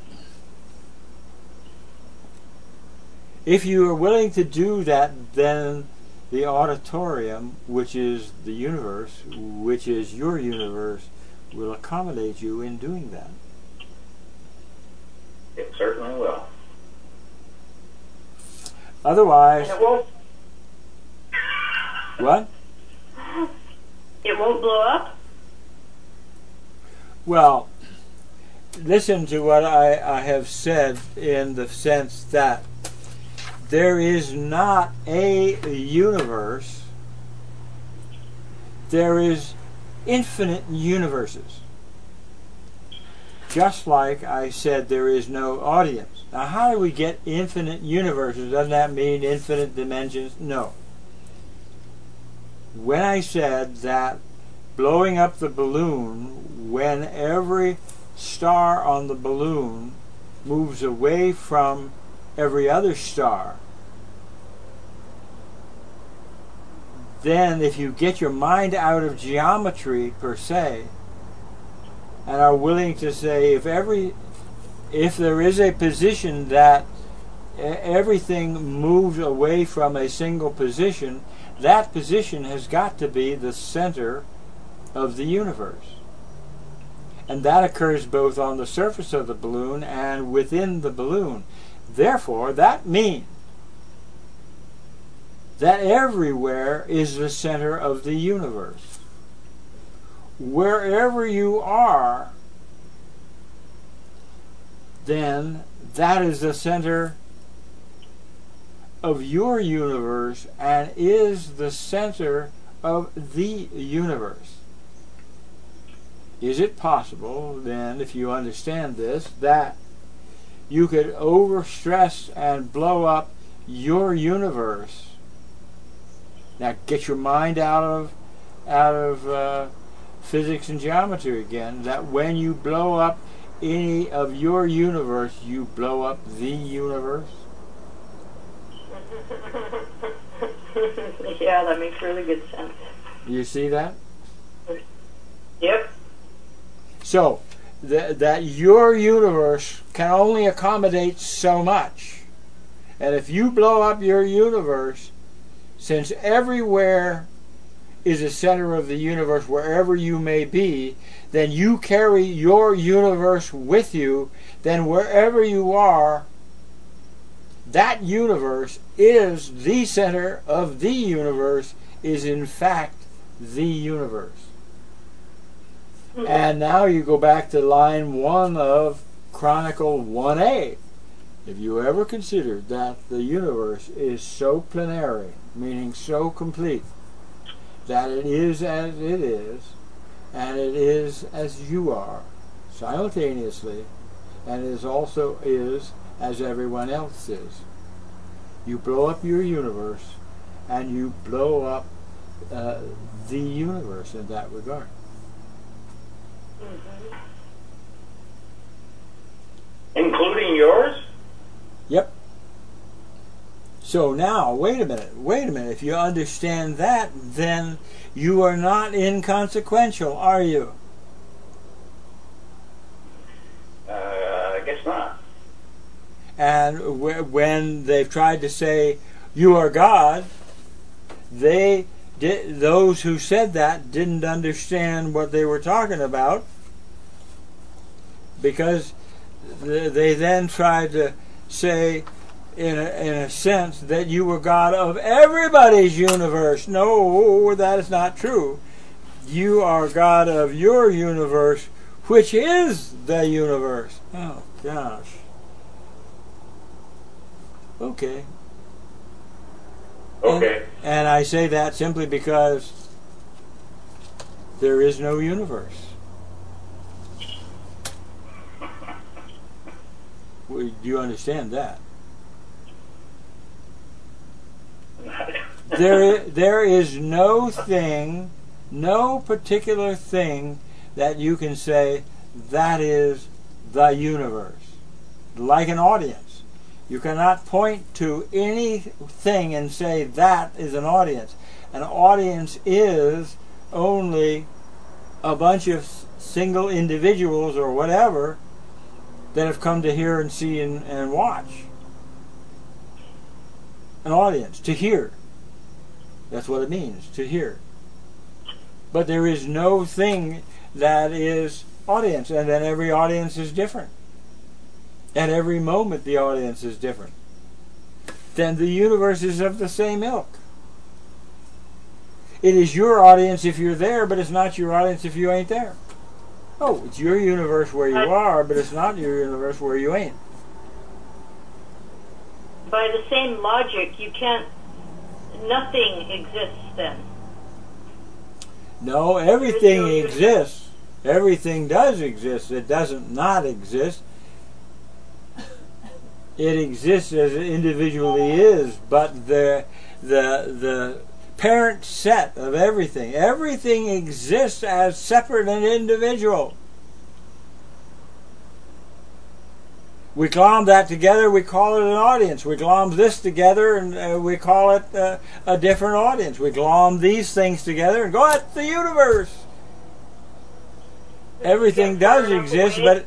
if you are willing to do that, then the auditorium, which is the universe, which is your universe, will accommodate you in doing that. It certainly will. Otherwise, And it won't. what? It won't blow up. Well, listen to what I have said in the sense that there is not a universe, there is infinite universes. Just like I said, there is no audience. Now, how do we get infinite universes? Doesn't that mean infinite dimensions? No. When I said that blowing up the balloon, when every star on the balloon moves away from every other star, then if you get your mind out of geometry per se, and are willing to say if there is a position that everything moves away from a single position, that position has got to be the center of the universe. And that occurs both on the surface of the balloon and within the balloon. Therefore, that means that everywhere is the center of the universe. Wherever you are, then that is the center of your universe and is the center of the universe. Is it possible, then, if you understand this, that you could overstress and blow up your universe? Now, get your mind out of physics and geometry again. That when you blow up any of your universe, you blow up the universe. Yeah, that makes really good sense. You see that? Yep. So, that your universe can only accommodate so much. And if you blow up your universe, since everywhere is the center of the universe, wherever you may be, then you carry your universe with you. Then wherever you are, that universe is the center of the universe, is in fact the universe. And now you go back to line 1 of Chronicle 1a. If you ever considered that the universe is so plenary, meaning so complete, that it is as it is, and it is as you are, simultaneously, and it also is as everyone else is. You blow up your universe, and you blow up the universe in that regard. Mm-hmm. Including yours? Yep. So now, wait a minute. If you understand that, then you are not inconsequential, are you? I guess not. And when they've tried to say you are God, those who said that didn't understand what they were talking about, because they then tried to say, in a sense, that you were God of everybody's universe. No, that is not true. You are God of your universe, which is the universe. Oh, gosh. Okay. Okay. And I say that simply because there is no universe. Do you understand that? There is no thing, no particular thing that you can say that is the universe. Like an audience. You cannot point to anything and say that is an audience. An audience is only a bunch of single individuals or whatever that have come to hear and see and watch. An audience, to hear. That's what it means, to hear. But there is no thing that is audience, and then every audience is different. At every moment the audience is different. Then the universe is of the same ilk. It is your audience if you're there, but it's not your audience if you ain't there. Oh, it's your universe where you are, but it's not your universe where you ain't. By the same logic, you can't. Nothing exists then. No, everything exists. Everything does exist. It doesn't not exist. It exists as it individually is, but the parent set of everything exists as separate and individual. We glom that together, we call it an audience. We glom this together and we call it a different audience. We glom these things together and go, it's the universe. Everything does exist, but...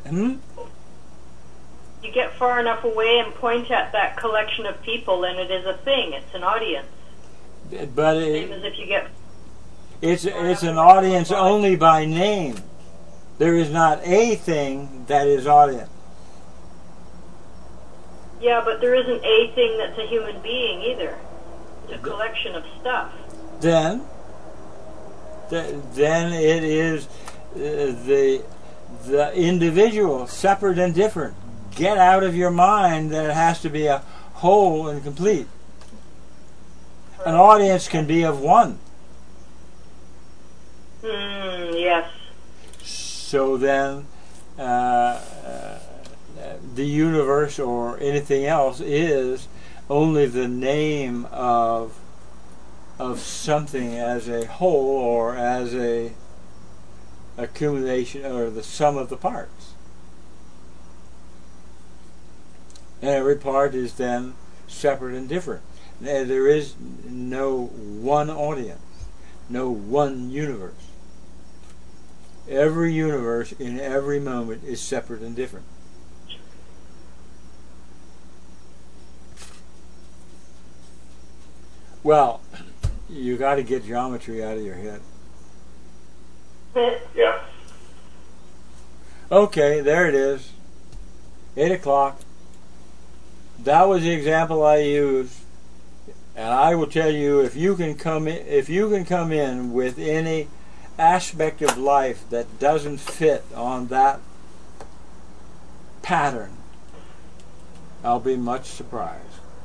You get far enough away and point at that collection of people and it is a thing, it's an audience. But Same as if you get... It's an audience only by name. There is not a thing that is audience. Yeah, but there isn't a thing that's a human being either. It's a collection of stuff. Then it is the individual, separate and different. Get out of your mind that it has to be a whole and complete. An audience can be of one. Yes. So then, the universe or anything else is only the name of something as a whole or as a accumulation or the sum of the parts. And every part is then separate and different. There is no one audience, no one universe. Every universe in every moment is separate and different. Well, you got to get geometry out of your head. Yeah. Okay, there it is. 8 o'clock. That was the example I used, and I will tell you, if you can come in with any aspect of life that doesn't fit on that pattern, I'll be much surprised.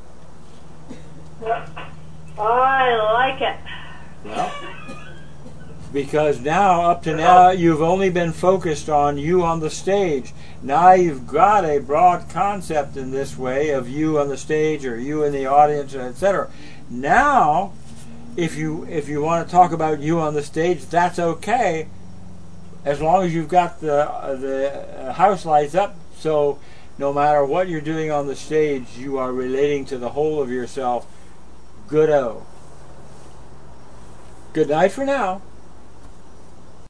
I like it. Well, because up to now, you've only been focused on you on the stage. Now you've got a broad concept in this way of you on the stage or you in the audience, etc. Now, if you want to talk about you on the stage, that's okay, as long as you've got the house lights up. So no matter what you're doing on the stage, you are relating to the whole of yourself. Good-o. Good night for now.